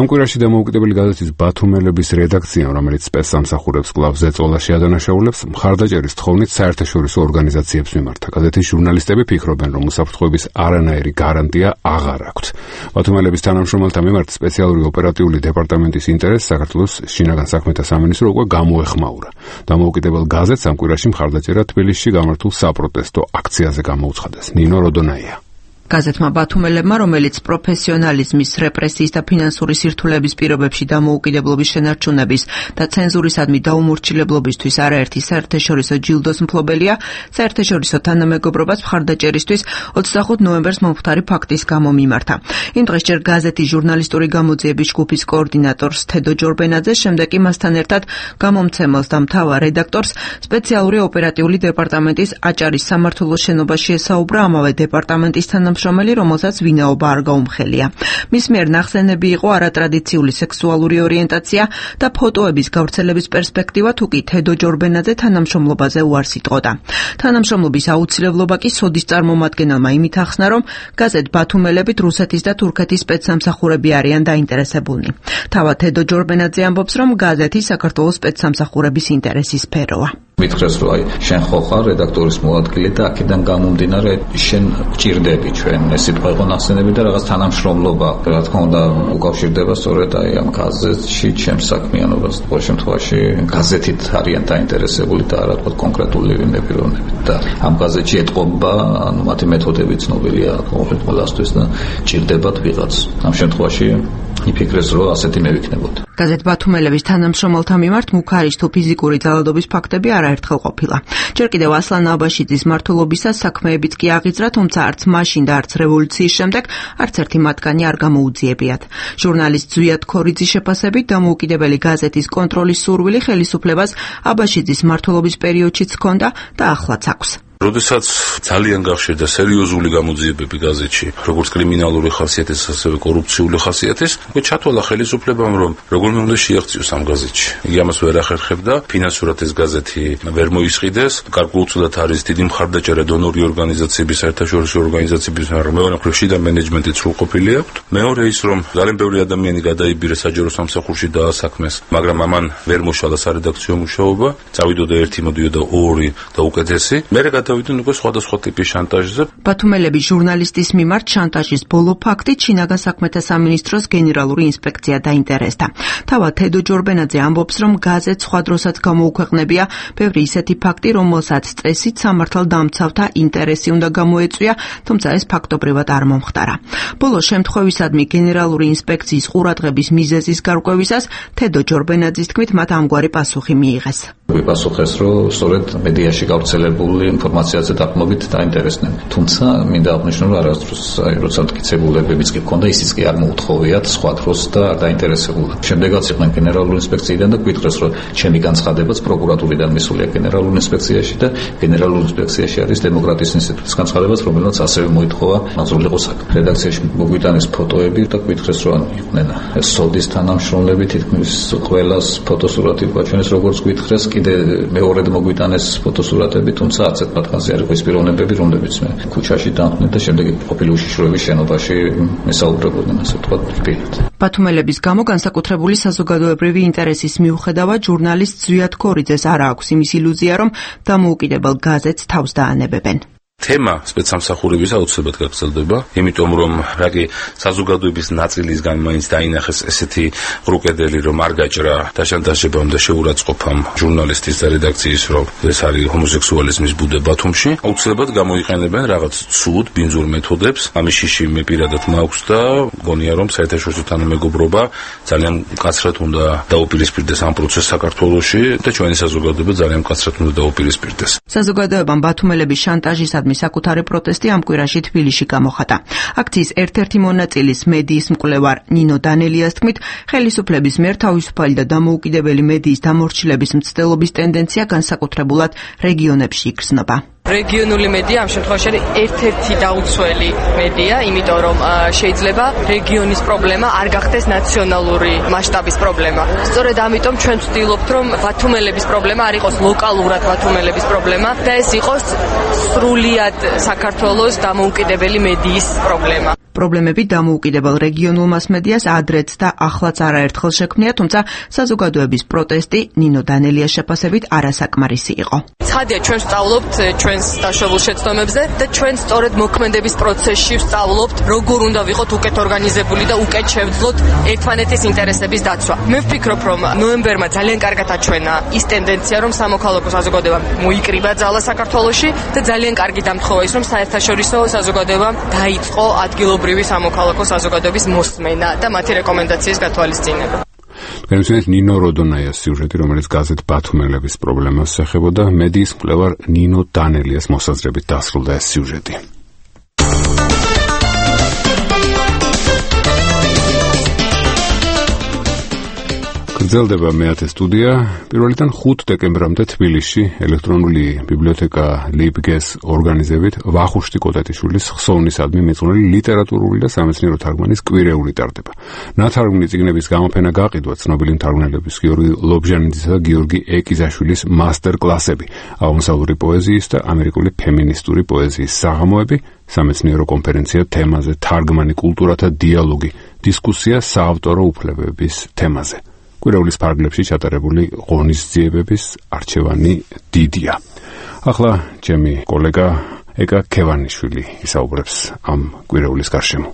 S1: ამ კვირაში დამოუკიდებელი გაზეთის ბათუმელების რედაქციამ, რომელიც სპეცსამსახურებს კვლავ ზეწოლაში ადანაშაულებს, მხარდაჭერის თხოვნით საერთაშორისო ორგანიზაციებს მიმართა. გაზეთის ჟურნალისტები ფიქრობენ, რომ უსაფრთხოების არანაირი გარანტია აღარ აქვთ. ბათუმელების თანამშრომელთა მიმართ სპეციალური ოპერატიული დეპარტამენტის ინტერესს საქართველოს შინაგან საქმეთა სამინისტრო უკვე გამოეხმაურა. დამოუკიდებელ გაზეთს ამ კვირაში მხარდაჭერა თბილისში გამართულ საპროტესტო აქციაზე გამოუცხადეს. ნინო როდონაია.
S7: გაზეთმა ბათუმელებმა, რომელიც პროფესიონალიზმის, რეპრესიის და ფინანსური სირთულეების პირობებში დამოუკიდებლობის შენარჩუნების და ცენზურისადმი დაუმორჩილებლობისთვის არაერთი საერთაშორისო ჯილდოს მფლობელია, საერთაშორისო თანამეგობრობას მხარდაჭერისთვის 25 ნოემბერს მომხდარი ფაქტის გამო მიმართა. იმ დღეს ჯერ გაზეთის ჟურნალისტური გამოძიების ჯგუფის კოორდინატორს თედო ჯორბენაძეს, შემდეგ კი მასთან ერთად გამომცემელს და მთავარ რედაქტორს სპეციალური ოპერატიული დეპარტამენტის აჭარის სამმართველოს შენობაში ესაუბრა ამავე დეპარტამენტის თანამშრომელი, რომელსაც ვინაობა არ გაუმხელია. მის მიერ ნახსენები იყო არატრადიციული სექსუალური ორიენტაცია და ფოტოების გავრცელების პერსპექტივა, თუ კი თედო ჯორბენაძე თანამშრომლობაზე უარს იტყოდა. თანამშრომლობის აუცილებლობა კი სოდის წარმომადგენელმა იმით ახსნა, რომ გაზეთ ბათუმელებით რუსეთის და თურქეთის სპეცსამსახურები არიან დაინტერესებულნი. თავად თედო ჯორბენაძე ამბობს, რომ გაზეთი საქართველოს სპეცსამსახურების ინტერესის სფეროა.
S15: მითხრეს, რომ შენ ხო ხარ რედაქტორის მოადგილე და აქედან გამომდინარე შენ გჭირდები ჩვენ ეს სიტყვა იყო ნახსენები და რაღაც თანამშრომლობა, რა თქმა უნდა, უკავშირდება სწორედ ამ გაზეთში ჩემს საქმიანობას. ყოველ შემთხვევაში გაზეთით არიან დაინტერესებული და რა თქმა კონკრეტული პიროვნებით და ამ გაზეთში ეთყობა, მათი მეთოდები ცნობილია ყველასთვის და ჭირდებათ ვიღაც. ამ შემთხვევაში იფიქრეს, რომ ასეთი მე ვიქნებოდ.
S7: გაზეთ ბათუმელების თანამშრომელთა მიმართ მუქარის თუ ფიზიკური ძალადობის ფაქტები არაერთხელ ყოფილა. ჯერ კიდევ ასლან აბაშიძის მმართველობისას საქმეებიც კი აღიძრა, თუმცა არც მაშინ და არც რევოლუციის შემდეგ არც ერთი მათგანი არ გამოუძიებიათ. ჟურნალისტ ზვიად ქორიძის შეფასებით, დამოუკიდებელი გაზეთის კონტროლის სურვილი ხელისუფლებას აბაშიძის მმართველობის პერიოდშიც ჰქონდა და ახლაც აქვს.
S2: როდესაც ძალიან გახშირდა სერიოზული გამოძიებები გაზეთში, როგორც კრიმინალური ხასიათის, ასევე კორუფციული ხასიათის, ჩათვალა ხელისუფლებამ, რომ როგორმე უნდა შეაღწიოს ამ გაზეთში. იგი ამას ვერ ახერხებდა, ფინანსურად ეს გაზეთი ვერ მოისყიდეს, გარკვეულწილად არის დიდი მხარდაჭერა დონორი ორგანიზაციების, საერთაშორისო ორგანიზაციების, მაგრამ მეორე მხრივ შიდა მენეჯმენტი სრულყოფილი აქვს. მეორე ის, რომ ძალიან ბევრი ადამიანი გადაიბირა საჯარო სამსახურში დაასაქმეს, მაგრამ ამან ვერ მოშალა სარედაქციო მუშაობა, წავიდოდა ერთი, მოდიოდა ორი და უკეთესი. მერე დავიდნენ უკვე სხვადასხვა ტიპის შანტაჟზე.
S7: ბათუმელების ჟურნალისტის მიმართ შანტაჟის ბოლო ფაქტით შინაგან საქმეთა სამინისტროს გენერალური ინსპექცია დაინტერესდა. თავად თედო ჯორბენაძე ამბობს, რომ გაზეთს სხვა დროსაც გამოუქვეყნებია ბევრი ისეთი ფაქტი, რომელსაც წესით სამართალდამცავთა ინტერესი უნდა გამოეწვია, თუმცა ეს ფაქტობრივად არ მომხდარა. ბოლო შემთხვევისადმი გენერალური ინსპექციის ყურადღების მიზეზის გარკვევისას თედო ჯორბენაძის თქმით მათ ამგვარი პასუხი მიიღეს.
S15: ვიპასუხეს, რომ სწორედ მედიაში გავრცელებული ინფორმაციაზე დაყრდნობით დაინტერესდნენ. თუმცა მინდა აღნიშნო, რომ არასდროს როცა მტკიცებულებებიც კი ჰქონდა, ისიც კი არ მოუთხოვიათ სხვა დროს და არ დაინტერესებულან. შემდეგაც იყვნენ გენერალური ინსპექციიდან და გვიტყეს, რომ ჩემი განცხადებაც პროკურატურიდან მისულია გენერალურ ინსპექციაში და გენერალურ ინსპექციაში არის დემოკრატიის ინსტიტუტის განცხადებაც, რომელსაც ასევე მოითხოვა აღზრდილიყო საქმე. რედაქციაში მოგვიტანეს ფოტოები და გვიტყეს, რომ იყვნენ სოდის თანამშრომლები, თითქმის ყველას ფოტოსურათი გვაჩვენეს, როგორც გვიტყეს, კიდე მეორედ მოგვიტანეს ფოტოსურათები, თუმცა არც ერთ მათგანზე არ იყო ის პიროვნებები, რომლებიც მე ქუჩაში დამხნეთ და შემდეგ ყოფილი უშიშროების შენობაში მესაუბრებოდნენ, ასე ვთქვათ, პირად.
S7: ბათუმელების გამო განსაკუთრებული საზოგადოებრივი ინტერესის მიუხედავად ჟურნალისტ ზვიად ქორიძეს არ აქვს იმის ილუზია, რომ დამოუკიდებელ გაზეთს თავს დაანებებენ.
S2: თემა სპეცსამსახურების აუცილებლად გაგრძელდება, იმიტომ რომ რაგი საზოგადოების ნაწილისგან მაინც დაინახეს ესეთი ყრუკედელი, რომ არ გაჭრა დაშანტაჟებამ და შეურაცხყოფამ ჟურნალისტის და რედაქციის, რომ ეს არის ჰომოსექსუალიზმის ბუდე ბათუმში, აუცილებლად გამოიყენებენ რაღაც ცუდ ბინძურ მეთოდებს. ამის შიში მე პირადად მაქვს და მგონია, რომ საერთაშორისო თანამეგობრობა ძალიან მკაცრად უნდა დაუპირისპირდეს ამ პროცესს საქართველოში და ჩვენი საზოგადოება ძალიან მკაცრად უნდა დაუპირისპირდეს.
S7: საზოგადოებამ ბათუმელების შანტაჟისადმი საკუთარი პროტესტი ამ კვირაში თბილისში გამოხატა. აქციის ერთ-ერთი მონაწილის მედიის მკვლევარ ნინო დანელიას თქმით, ხელისუფლების მიერ თავისუფალი და დამოუკიდებელი მედიის დამორჩილების მცდელობის ტენდენცია განსაკუთრებულად რეგიონებში იგრძნობა.
S18: რეგიონული მედია ამ შემთხვევაში არის ერთ-ერთი დაუცველი მედია, იმიტომ რომ შეიძლება რეგიონის პრობლემა არ გახდეს ნაციონალური მასშტაბის პრობლემა. სწორედ ამიტომ ჩვენ ვცდილობთ, რომ ბათუმელების პრობლემა არ იყოს ლოკალურად ბათუმელების პრობლემა და ეს იყოს სრულიად საქართველოს დამოუკიდებელი მედიის პრობლემა.
S3: პრობლემები დამოუკიდებელ რეგიონულ მასმედიას ადრეც და ახლაც არაერთხელ შექმნია, თუმცა საზოგადოების პროტესტი ნინო დანელიას შეფასებით არასაკმარისი იყო.
S18: ცხადია, ჩვენ ვსწავლობთ ჩვენს დაშვებულ შეცდომებზე და ჩვენ სწორედ მოქმედების პროცესში ვსწავლობთ, როგორ უნდა ვიყოთ უკეთ ორგანიზებული და უკეთ შევძლოთ ერთმანეთის ინტერესების დაცვა. მე ვფიქრობ, რომ ნოემბერმა ძალიან კარგად აჩვენა ის ტენდენცია, რომ სამოქალაქო საზოგადოებამ მოიკრიბა ძალა საქართველოში და ძალიან კარგი დამთხოვა ის, რომ საერთაშორისო საზოგადოებამ დაიწყო ადგილობრივი სამოქალაქო საზოგადოების მოსმენა და მათი რეკომენდაციის გათვალისწინება.
S1: განსაკუთრებით ნინო როდონაიას სიუჟეტი, რომელიც გაზეთ ბათუმელების პრობლემას ეხებოდა, მედიის მკვლევარ ნინო დანელიას მოსაზრებით დასრულდა ეს სიუჟეტი. გრძელდება მეათე სტუდია. 1-დან 5 დეკემბრამდე თბილისში ელექტრონული ბიბლიოთეკა ლიბგეს ორგანიზებით ვახუშტი კოტეტიშვილის ხსოვნისადმი მიძღვნილი ლიტერატურული და სამეცნიერო თარგმანის კვირეული ტარდება. ნათარგმნი წიგნების გამოფენა გაყიდვა ცნობილი მთარგმნელების გიორგი ლობჟანიძისა და გიორგი ეკიზაშვილის მასტერ-კლასები, აღმოსავლური პოეზიის და ამერიკული ფემინისტური პოეზიის საღამოები, სამეცნიერო კონფერენცია თემაზე თარგმანი კულტურათა დიალოგი, დისკუსია საავტორო უფლებების თემაზე. კვირეულის ფარგლებში ჩატარებული ღონისძიებების არჩევანი დიდია. ახლა ჩემი კოლეგა ეკა ქევანიშვილი ისაუბრებს ამ კვირეულის გარშემო.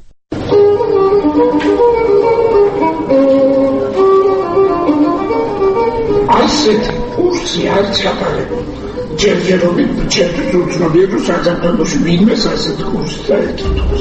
S19: ასეთი კურსი არ ჩატარებული. ჯერჯერობით ჩემთვის უცნობია, რომ საქართველოში ვინმეს ასეთ კურსს დაეთმოს.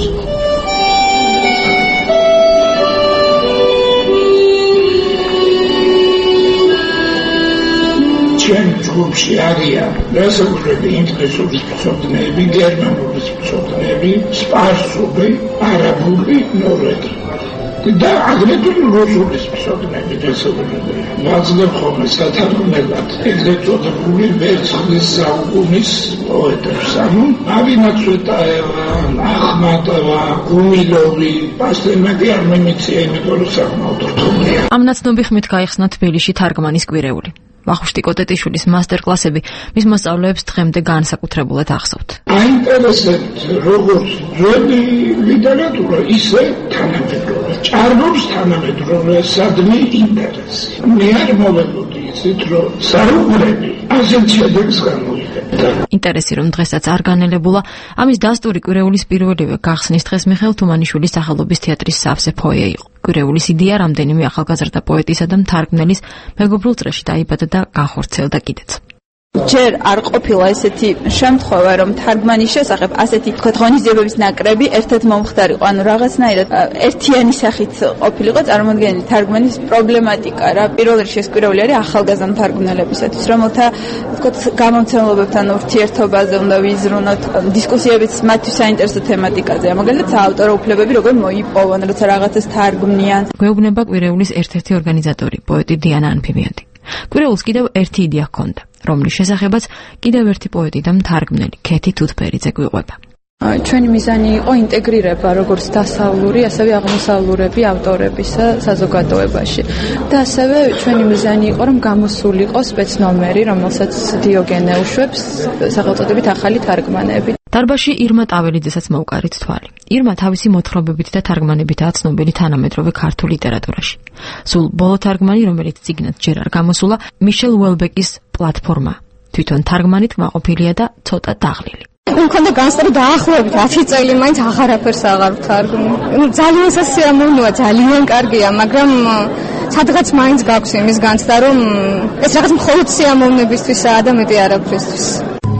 S19: ჩვენ ჯგუფში არიან რუსული ინგლისური მცოდნეები, გერმანული მცოდნეები, სპარსული, არაბული, ნორვეგიული და აგრეთვე რუსული მცოდნეები დასავლეთიდან. ვაძლევ ხოლმე სათარგმნელად ეგრეთ წოდებული ვერცხლის საუკუნის პოეტებს, ანუ ალინა ცვეტაევა, ახმატოვა, გუმილოვი, პასტერნაკი არ მიმიწია, იმიტომ რომ საკმაოდ რთულია.
S7: ამ ნაცნობი ხმით გაიხსნა თბილისში თარგმანის კვირეული. ვახუშტი კოტეტიშვილის მასტერ-კლასები მის მოსწავლეებს დღემდე განსაკუთრებულად ახსოვთ.
S19: აინტერესებთ როგორც ძველი ლიტერატურა, ისე თანამედროვე. ჭარბობს თანამედროვე სადმი ინტერესი. მე არ მოვებოდი ისეთ, რომ საუბრები ასეთ შედეგს გამოიყენებდა.
S7: ინტერესი რომ დღესაც არ განელებულა, ამის დასტური კვირეულის პირველივე გახსნის დღეს მიხეილ თუმანიშვილის სახელობის თეატრის სავსე ფოიე იყო. კვირეულის იდეა რამდენიმე ახალგაზრდა პოეტისა და მთარგმნელის მეგობრულ წრეში დაიბადა და განხორციელდა კიდეც.
S20: ჯერ არ ყოფილა ესეთი შემთხვევა, რომ თარგმანის შესახებ ასეთი ღონისძიებების ნაკრები ერთად მომხდარიყო, ანუ რაღაცნაირად ერთიანი სახით ყოფილიყო წარმოდგენილი თარგმანის პრობლემატიკა რა. პირველ რიგში ეს კვირეული არის ახალგაზრდა მთარგმნელებისათვის, რომელთა თქო გამომცემლებებთან ურთიერთობაზე უნდა ვიზრუნოთ, დისკუსიებიც მათთვის საინტერესო თემატიკაზე, მაგალითად საავტორო უფლებები როგორ მოიპოვონ, როცა რაღაცას თარგმნიან.
S7: გვეუბნება კვირეულის ერთ-ერთი ორგანიზატორი, პოეტი დიანა ანფიმიანტი. კვირეულს კიდევ ერთი იდეა ჰქონდა, რომლის შესახებაც კიდევ ერთი პოეტი და მთარგმნელი ქეთი თუთბერიძე გვიყვება.
S20: ჩვენი მიზანი იყო ინტეგრირება როგორც დასავლური, ასევე აღმოსავლურები ავტორებისა საზოგადოებაში. და ასევე ჩვენი მიზანი იყო, რომ გამოსულიყო სპეცნომერი, რომელსაც დიოგენე უშვებს, სახელწოდებით ახალი თარგმანები.
S7: დარბაზში ირმა ტაველიძესაც მოუყარით თვალი. ირმა თავისი მოთხრობებით და თარგმანებითაა ცნობილი თანამედროვე ქართულ ლიტერატურაში. სულ ბოლო თარგმანი, რომელიც წიგნად ჯერ არ გამოსულა, მიშელ უელბეკის პლატფორმა. თვითონ თარგმანით კმაყოფილია და ცოტა დაღლილი.
S20: მქონდა განსწრება დაახლოებით 10 წელი მაინც აღარაფერს აღარ ვთარგმნი. ძალიან სასიამოვნოა, ძალიან კარგია, მაგრამ სადღაც მაინც გაქვს იმის განცდა, რომ ეს რაღაც მხოლოდ სიამოვნებისთვისაა და მეტი არაფრისთვის.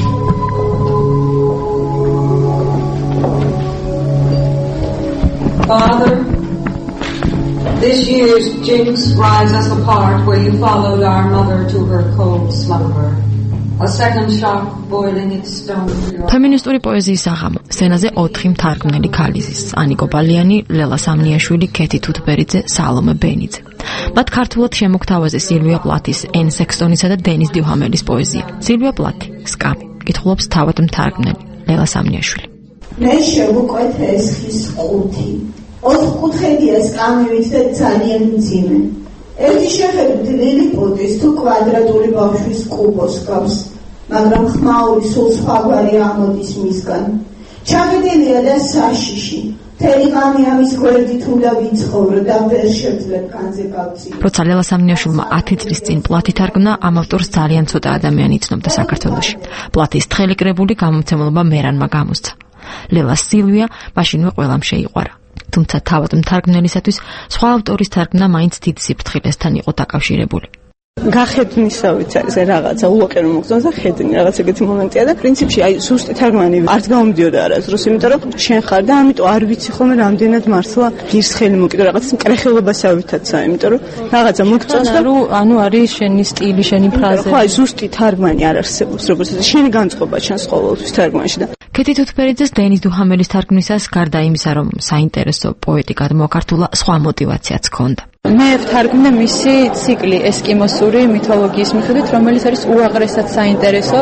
S21: Father, this year's jinx rides us apart where you followed our mother to her cold slumber. A second shock boiling its stone.
S7: ფემინისტური პოეზიის საღამო. სცენაზე 4 მთარგმნელი ქალიზის: ანიკო პალიანი, ლელა სამნიაშვილი, ქეთი თუთბერიძე, სალომე ბენიძე. მათ ქართულად შემოგთავაზე სილვია პლატის, ენ სექსტონისა და დენის დიუჰამელის პოეზია. სილვია პლატი, სკამი. კითხულობს თავად მთარგმნელი ლელა სამნიაშვილი.
S22: მე შევუყვეთ ეს ხის ყუთი. 4 კუთხედია სკამივით და ძალიან მძიმე. ერთი შეხედვით ლილიპუტის თუ კვადრატული ბავშვის კუბოს გავს, მაგრამ ხმაური სულ სხვაგვარი ამოდის მისგან. ჩაგედილია და საშიში, თელიგამი ამის გვერდით უნდა ვიცხოვრო და ვერ შეძლებ განზე გავწი.
S3: როცა ლელა სამნიაშვილმა 10 წლის წინ პლატი თარგმნა, ამ ავტორს ძალიან ცოტა ადამიანი იცნობდა საქართველოში. პლატის თხელი კრებული გამომცემლობა მერანმა გამოსცა. ლელას სილვია მაშინვე ყველამ შეიყვარა. თუმცა თავად მთარგმნელისათვის სხვა ავტორის თარგმნა მაინც დიდ სიფრთხილესთან იყო დაკავშირებული.
S4: გახედნისავით არის რაღაცა უაყერო მოგზონს და ხედნი რაღაც ეგეთი მომენტია და პრინციპში აი ზუსტი თარგმანი არც გამომდიოდა არასდროს, იმიტომ რომ შენ ხარ და ამიტომ არ ვიცი ხოლმე რამდენად მართლა ღირს ხელი მოკიდო რაღაცის მკრეხელობასავითაცა, იმიტომ რომ რაღაცა მოგწონს და
S7: ანუ არის შენი სტილი, შენი ფრაზები.
S4: ხო, აი ზუსტი თარგმანი არ არსებობს, როგორც შენი განწყობა ჩანს ყოველთვის თარგმანში და
S3: ქეთი თუთფერიძეს დენის დუჰამელის თარგმნისას გარდა იმისა, რომ საინტერესო პოეტიკად მოკართულა, სხვა мотиваციაც ჰქონდა.
S20: მე ვთარგმნე მისი ციკლი ესკიმოსური მითოლოგიის მიხედვით, რომელიც არის უაღრესად საინტერესო,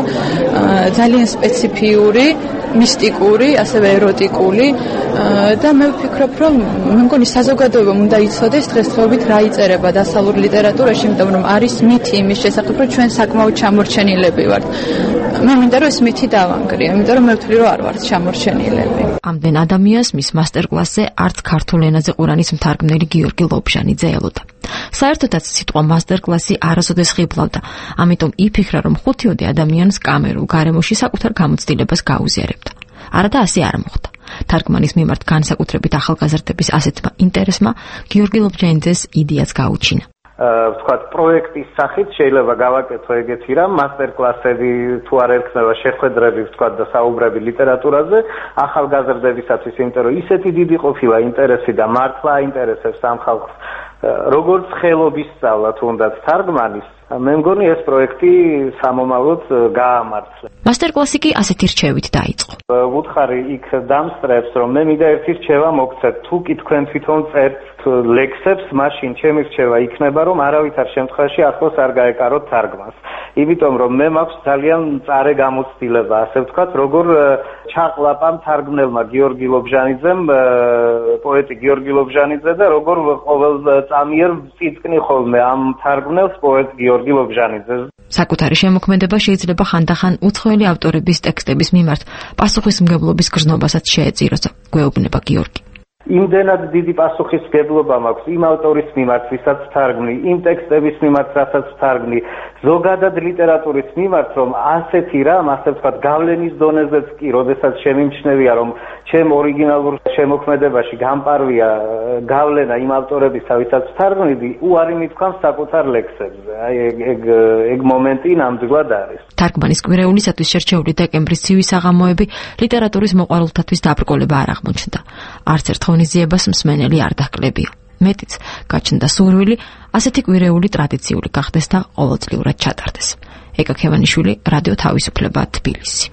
S20: ძალიან სპეციფიური, მისტიკური, ასევე ეროტიკული და მე ვფიქრობ, რომ მე მგონი საზოგადოებამ უნდა იცოდეს დღესდღეობით რა იწერება დასავლურ ლიტერატურაში, იმიტომ რომ არის მითი იმის შესახებ, რომ ჩვენ საკმაოდ ჩამორჩენილები ვართ. მე მინდა რომ ეს მითი დავანგრიო, იმიტომ რომ მე ვთვლი რომ არ ვართ ჩამორჩენილები.
S3: ამდენ ადამიანს მის მასტერკლასზე არც ქართულ ენაზე ყურანის მთარგმნელი გიორგი ლობჟანიძე ელოდა. საერთოდაც სიტყვა მასტერკლასი არასოდეს ხიბლავდა, ამიტომ იფიქრა, რომ 5-10 ადამიანს კამერულ გარემოში საკუთარ გამოცდილებას გაუზიარებდა. არა და ასე არ მოხდა. თარგმანის მიმართ განსაკუთრებით ახალგაზრდების ასეთმა ინტერესმა გიორგი ლობჟანიძეს იდეაც გაუჩინა.
S16: ვთქვათ, პროექტის სახით შეიძლება გავაკეთო ეგეთი რამ, მასტერკლასები თუ არ ერქმევა შეხვედრები, ვთქვათ, და საუბრები ლიტერატურაზე ახალგაზრდებისათვის, იმიტომ რომ ისეთი დიდი ყოფილა ინტერესი და მართლა აინტერესებს ამ ხალხს, როგორც ხელობის სწავლა თუნდაც თარგმანის, მე მგონი ეს პროექტი სამომავლოდ გაამართლე.
S3: მასტერკლასი კი ასეთი რჩევით დაიწყო.
S16: ვუთხარი იქ დამსწრებს, რომ მე მინდა ერთი რჩევა მოგცეთ, თუ კი თქვენ თვითონ წერთ ლექსებს, მაშინ ჩემი რჩევა იქნება, რომ არავითარ შემთხვევაში ახლოს არ გაეკაროთ თარგმანს. იმიტომ რომ მე მაქვს ძალიან მწარე გამოცდილება, ასე ვთქვათ, როგორ ჩაყლაპამ თარგმნელმა გიორგი ლობჟანიძემ, პოეტი გიორგი ლობჟანიძე და როგორ ყოველ წამიერ წიწკნი ხოლმე ამ თარგმნელს პოეტ გიორგი ლობჟანიძეს.
S3: საკუთარი შემოქმედება შეიძლება ხანდახან უცხოელი ავტორების ტექსტების მიმართ პასუხისმგებლობის გრძნობასაც შეეწიროს, გვეუბნება გიორგი.
S16: იმდენად დიდი პასუხისმგებლობა მაქვს იმ ავტორის მიმართ, ვისაც თარგმნი, იმ ტექსტების მიმართ, რასაც თარგმნი, ზოგადად ლიტერატურის მიმართ, რომ ასეთი რამ, ასე ვთქვათ, გავლენის დონეზეც კი, როდესაც შემიმჩნევია, რომ ჩემ ორიგინალურ შემოქმედებაში გამპარვია გავლენა იმ ავტორებისა, ვისაც თარგმნიდი, უარი მithქვამს საკუთარ ლექსებზე. აი ეგ მომენტი ნამდვილად არის.
S3: თარგმანის კვირეულისათვის შერჩეული დეკემბრის ცივი საღამოები ლიტერატურის მოყვარულთათვის დაბრკოლება არ აღმოჩნდა. არც ერთ ღონისძიებას მსმენელი არ დაკლებია. მეტიც გაჩნდა სურვილი, ასეთი კვირეული ტრადიციული გახდეს და ყოველწლიურად ჩატარდეს. ეკა ქევანიშვილი, რადიო თავისუფლება, თბილისი.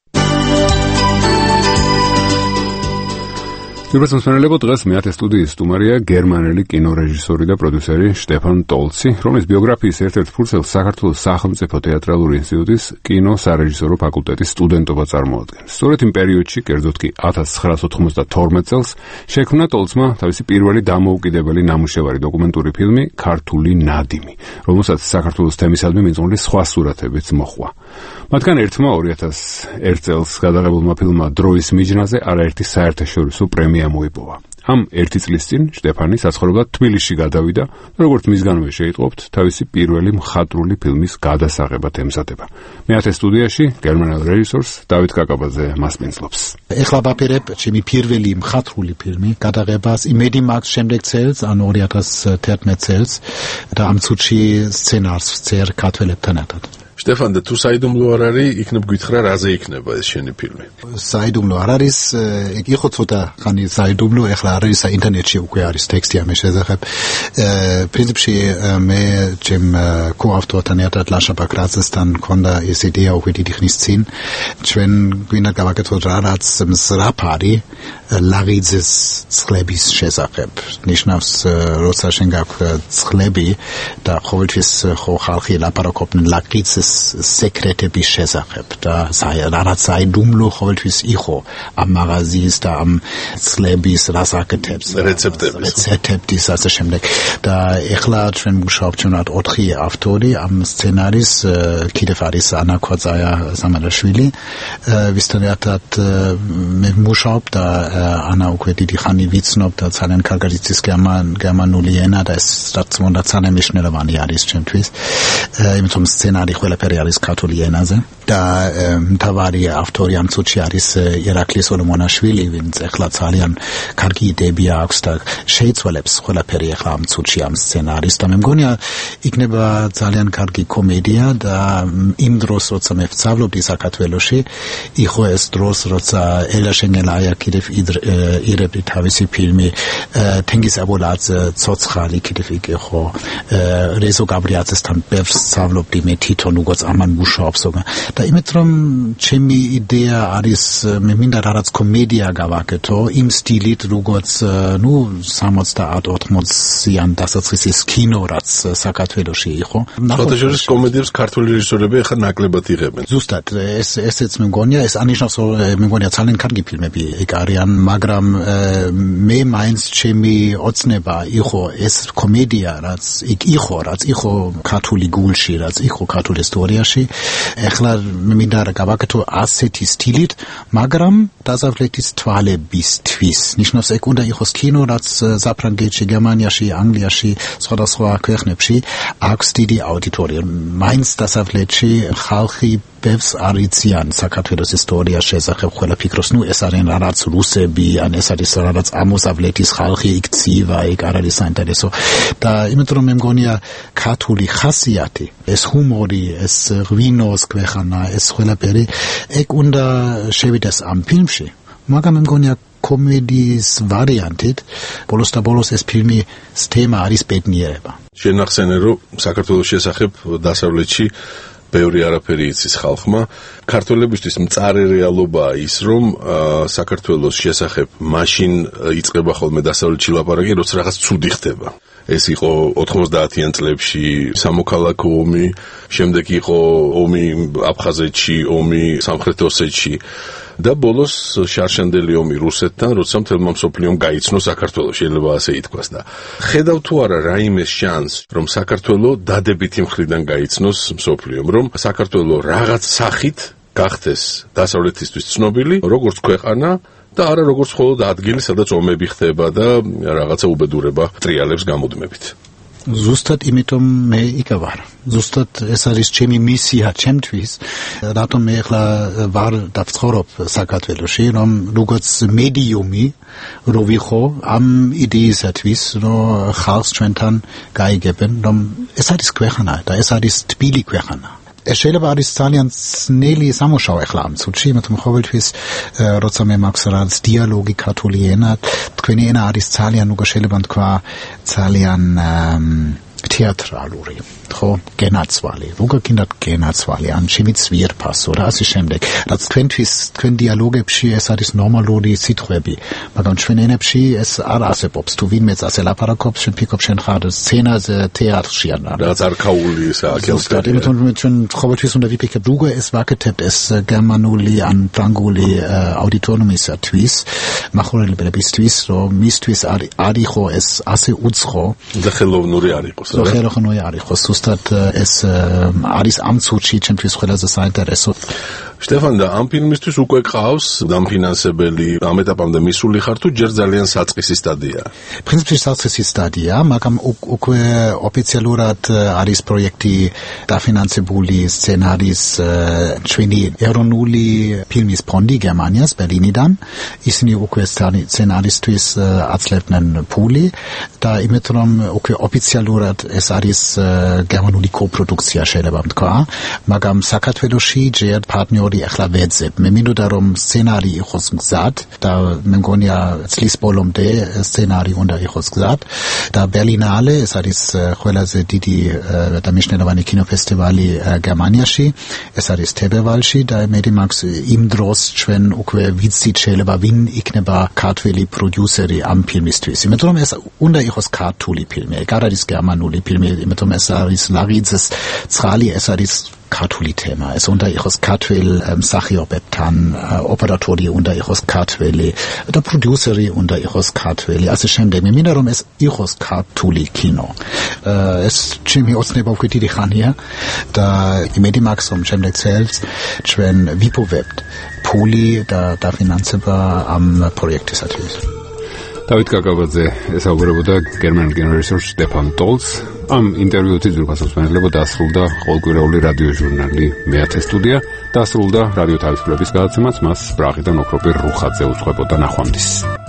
S1: Любят მსმენელებო, დღეს მეათე სტუდიის სტუმარია გერმანელი კინორეჟისორი და პროდიუსერი შტეფან ტოლცი, რომლის ბიოგრაფიის ერთ-ერთ ფურცელს საქართველოს სახელმწიფო თეატრალური ინსტიტუტის კინო-სარეჟისორო ფაკულტეტის სტუდენტობა წარმოადგენს. სწორედ იმ პერიოდში, კერძოდ კი 1992 წელს, შექმნა ტოლცმა თავისი პირველი დამოუკიდებელი ნამუშევარი დოკუმენტური ფილმი „ქართული ნადიმი“, რომელსაც საქართველოს თემისადმი მიძღვნილი სხვა სურათებიც მოჰყვა. მათგან ერთმა 2001 წელს გადაღებულმა ფილმმა „დროის მიჯნაზე“ არაერთი საერთაშორისო პრემია მოიპოვა. ამ ერთი წლის წინ შტეფანი საცხოვრებლად თბილისში გადავიდა და როგორც მისგანვე შეიტყობთ, თავისი პირველი მხატვრული ფილმის გადასაღებად ემზადება. მეათე სტუდიაში გერმანელ რეჟისორს დავით კაკაბაძე მასპინძლობს.
S17: ეხლა ვაპირებ ჩემი პირველი მხატვრული ფილმი გადაღებას იმედი მაქვს შემდეგ წელს, ანუ 2011 წელს და ამ წუთში სცენარს ვწერ ქართველებთან ერთად.
S2: შტეფან, და თუ საიდუმლო არ არის, იქნებ გითხრა რაზე იქნება ეს შენი ფილმი?
S17: საიდუმლო არ არის, იყო ცოტა ხანი საიდუმლო, ეხლა არის ინტერნეტში უკვე არის ტექსტი ამის შესახებ. პრინციპში მე ჩემ კოავტორთან ერთად ლაშა ბაკრაძესთან ქონდა ეს იდეა უკვე დიდი ხნის წინ. ჩვენ გვინდა გავაკეთოთ რაღაც მზრაფარი ლაღიძეს ცხლების შესახებ. ნიშნავს, როცა შენ გაქვს ცხლები და ყოველთვის ხო ხალხი ლაპარაკობენ ლაღიძეს სეკრეტების შესახებ და რაც საიდუმლო ყოველთვის იყო ამ მაღაზიის და ამ წლების რასაკეთებს რეცეპტების ასე შემდეგ და ეხლა ჩვენ მუშაობთ ჩვენ 4 ავტორი ამ სცენარის კიდევ არის ანა კვაძაია სამარაშვილი ვისთან ერთად მე მუშაობ და ანა უკვე დიდი ხანი ვიცნობ და ძალიან კარგად იცის გერმანული ენა და ეს რაც უნდა ძალიან მნიშვნელოვანი არის ჩვენთვის იმიტომ სცენარი ყველაფერი არის ქართული ენაზე და მთავარი ავტორი ამ წუთში არის ირაკლი სოლომონაშვილი ვინც ეხლა ძალიან კარგი იდეები აქვს და შეიცვალებს ყველაფერი ეხლა ამ წუთში ამ სცენარის და მე მგონია იქნება ძალიან კარგი კომედია და იმ დროს როცა მე ვსწავლობდი საქართველოში იყო ეს დროს როცა ელა შენგელაია კიდევ ირებდი თავისი ფილმი თენგიზ აბოლაძე ცოცხალი კიდევ იყო რეზო გაბრიაძესთან ბევრს ვსწავლობდი მე თვითონ როგორც ამან მუშაობს და იმით რომ ჩემი იდეა არის მე მინდა რაღაც კომედია გავაკეთო იმ სტილით როგორც 70-80-იან დასაწყისის კინო რაც საქართველოში იყო
S5: ფოტოჟურნალის კომედიებს ქართული რეჟისორები ახლა ნაკლებად იღებენ
S17: ზუსტად ესეც მე მგონია ეს ანიშნავს მე მგონია ძალიან კარგი ფილმები ეგ არიან მაგრამ მე მაინც ჩემი ოცნება იყო ეს კომედია რაც იყო ქართული გულში რაც იყო ქართულ ისტორიაში ეხლა მე მინდა გავაკეთო ასეთი სტილით მაგრამ დასავლეთის თვალებისთვის ნიშნავს ეგ უნდა იყოს კინო რაც საფრანგეთში გერმანიაში ანგლიაში სხვადასხვა ქვეყნებში აქვს დიდი აუდიტორია მაინც დასავლეთში ხალხი ბევრს არიციან საქართველოს ისტორიას შესახებ ყველა ფიქრობს ეს არიან რაღაც რუსები ან ეს არის რაღაც ამოსავლეთის ხალხი იქცივა ეგ არ არის საინტერესო და იმიტომ რომ მე მგონია ქართული ხასიათი ეს ჰუმორი ეს ღვინოს ქვეყანა ეს ყველაფერი ეგ უნდა შევიდეს ამ ფილმში მაგრამ მე მგონია კომედიის ვარიანტით ბოლოს და ბოლოს ეს ფილმის თემა არის ბედნიერება
S5: შენახსენე რომ საქართველოს შესახებ დასავლეთში ბევრი არაფერი იცის ხალხმა ქართველებისთვის მწარე რეალობაა ის რომ საქართველოს შესახებ მაშინ იწყება ხოლმე დასავლეთში ლაპარაკი როცა რაღაც ცუდი ხდება ეს იყო 90-იან წლებში სამოქალაქო ომი შემდეგ იყო ომი აფხაზეთში ომი სამხრეთ ოსეთში და ბოლოს შარშანდელი ომი რუსეთთან როცა მთელმა მსოფლიომ გაიცნო საქართველოს შეიძლება ასე ითქვას და ხედავ თუ არა რაიმე შანს რომ საქართველოს დადებითი მხრიდან გაიცნოს მსოფლიომ რომ საქართველოს რაღაც სახით გახდეს დასავლეთისთვის ცნობილი როგორც ქვეყანა და არა როგორც მხოლოდ ადგილი სადაც ომები ხდება და რაღაცა უბედურება ტრიალებს გამოდმებით
S17: ზუსტად იმიტომ მე იქ ვარ ზუსტად ეს არის ჩემი მისია ჩემთვის რატომ მე ახლა ვარ და ვცხოვრობ საქართველოში რომ როგორც მედიუმი რო ვიხო ამ იდეისათვის რომ ხალხს ჩვენთან გაიგებენ რომ ეს არის ქვეყანა და ეს არის თბილი ქვეყანა ეს შეიძლება არის ძალიან ძნელი სამუშაო ახლა ამ წუთში მაგრამ ყოველთვის როცა მე მაქვს რაღაც დიალოგი ქართული ენად თქვენი ენა არის ძალიან უკვე შეიძლება თქვა ძალიან თეატრალური ხო გენაცვალი როგორ გინდათ გენაცვალი ან ჩემი ძვირფასო რა ასე შემდეგ რაც თქვენთვის თქვენ დიალოგებში ეს არის ნორმალური სიტყვები მაგრამ ჩვენ ენებში ეს არ არსებობს თუ ვინმე ასე ლაპარაკობს შენ ფიქრობ შენ ხარ სცენაზე თეატრში ან
S5: რაც არქაული
S17: ზუსტად იმიტომ რომ ჩვენ ყოველთვის უნდა ვიფიქრებთ როგორ ეს ვაკეთებთ ეს გერმანული ან ფრანგული აუდიტორიისათვის მაყურებლებისთვის რომ მისთვის არ იყო ეს ასე უცხო
S5: და ხელოვნური არ იყოს
S17: ხელოვნური არ იყოს ეს არის ამ წუთში ჩემთვის ყველაზე საინტერესო
S5: შტეფან და ამ ფილმისთვის უკვე ყავს დამფინანსებელი ამ ეტაპამდე მისული ხარ თუ ჯერ ძალიან საწყისი სტადია
S17: პრინციპში საწყისი სტადია მაგრამ უკვე ოფიციალურად არის პროექტი დაფინანსებული სცენარის ჩვენი ეროვნული ფილმის ფონდი გერმანიას ბერლინიდან ისინი უკვე სცენარისტვის აცლებდნენ ფული და იმით რომ უკვე ოფიციალურად ეს არის გერმანული კოპროდუქცია შეიძლება თქვა მაგრამ საქართველოში ჯერ პარტნიორი ახლა ვეძებ მე მინდოდა რომ სცენარი იყოს გზად და მე მგონია წლის ბოლომდე სცენარი უნდა იყოს გზად და ბერლინალე ეს არის ყველაზე დიდი და მნიშვნელოვანი კინოფესტივალი გერმანიაში ეს არის თებერვალში და მე მაქვს იმ დროს ჩვენ უკვე ვიცით შეიძლება ვინ იქნება ქართველი პროდიუსერი ამ ფილმისთვის იმიტომ რომ ეს უნდა იყოს ქართული ფილმი არ არის გერმანული ფილმი იმიტომ ეს არის ლაღიძეს ცხალი ეს არის ქართული თემა. ეს უნდა იყოს ქართველ მსახიობებთან, ოპერატორი უნდა იყოს ქართველი და პროდიუსერი უნდა იყოს ქართველი. ასე შემდეგ. მე მინდა რომ ეს იყოს ქართული კინო. ეს ჩემი ოცნება უკვე დიდი ხანია და იმედი მაქვს რომ შემდეგ წელს ჩვენ ვიპოვებთ ფული და დაფინანსება ამ პროექტისათვის.
S2: დავით კაკაბაძე ესაუბრებოდა გერმანულ კინორეჟისორ სტეფან ტოლს. ამ ინტერვიუით ძირფასობს მენელებო დასრულდა ყოველკვირეული რადიო ჟურნალი მეათე სტუდია. დასრულდა რადიო თავისუფლების გადაცემაც მას პრაღიდან ოქროპირ რუხაძე უძღვებოდა. ნახვამდის.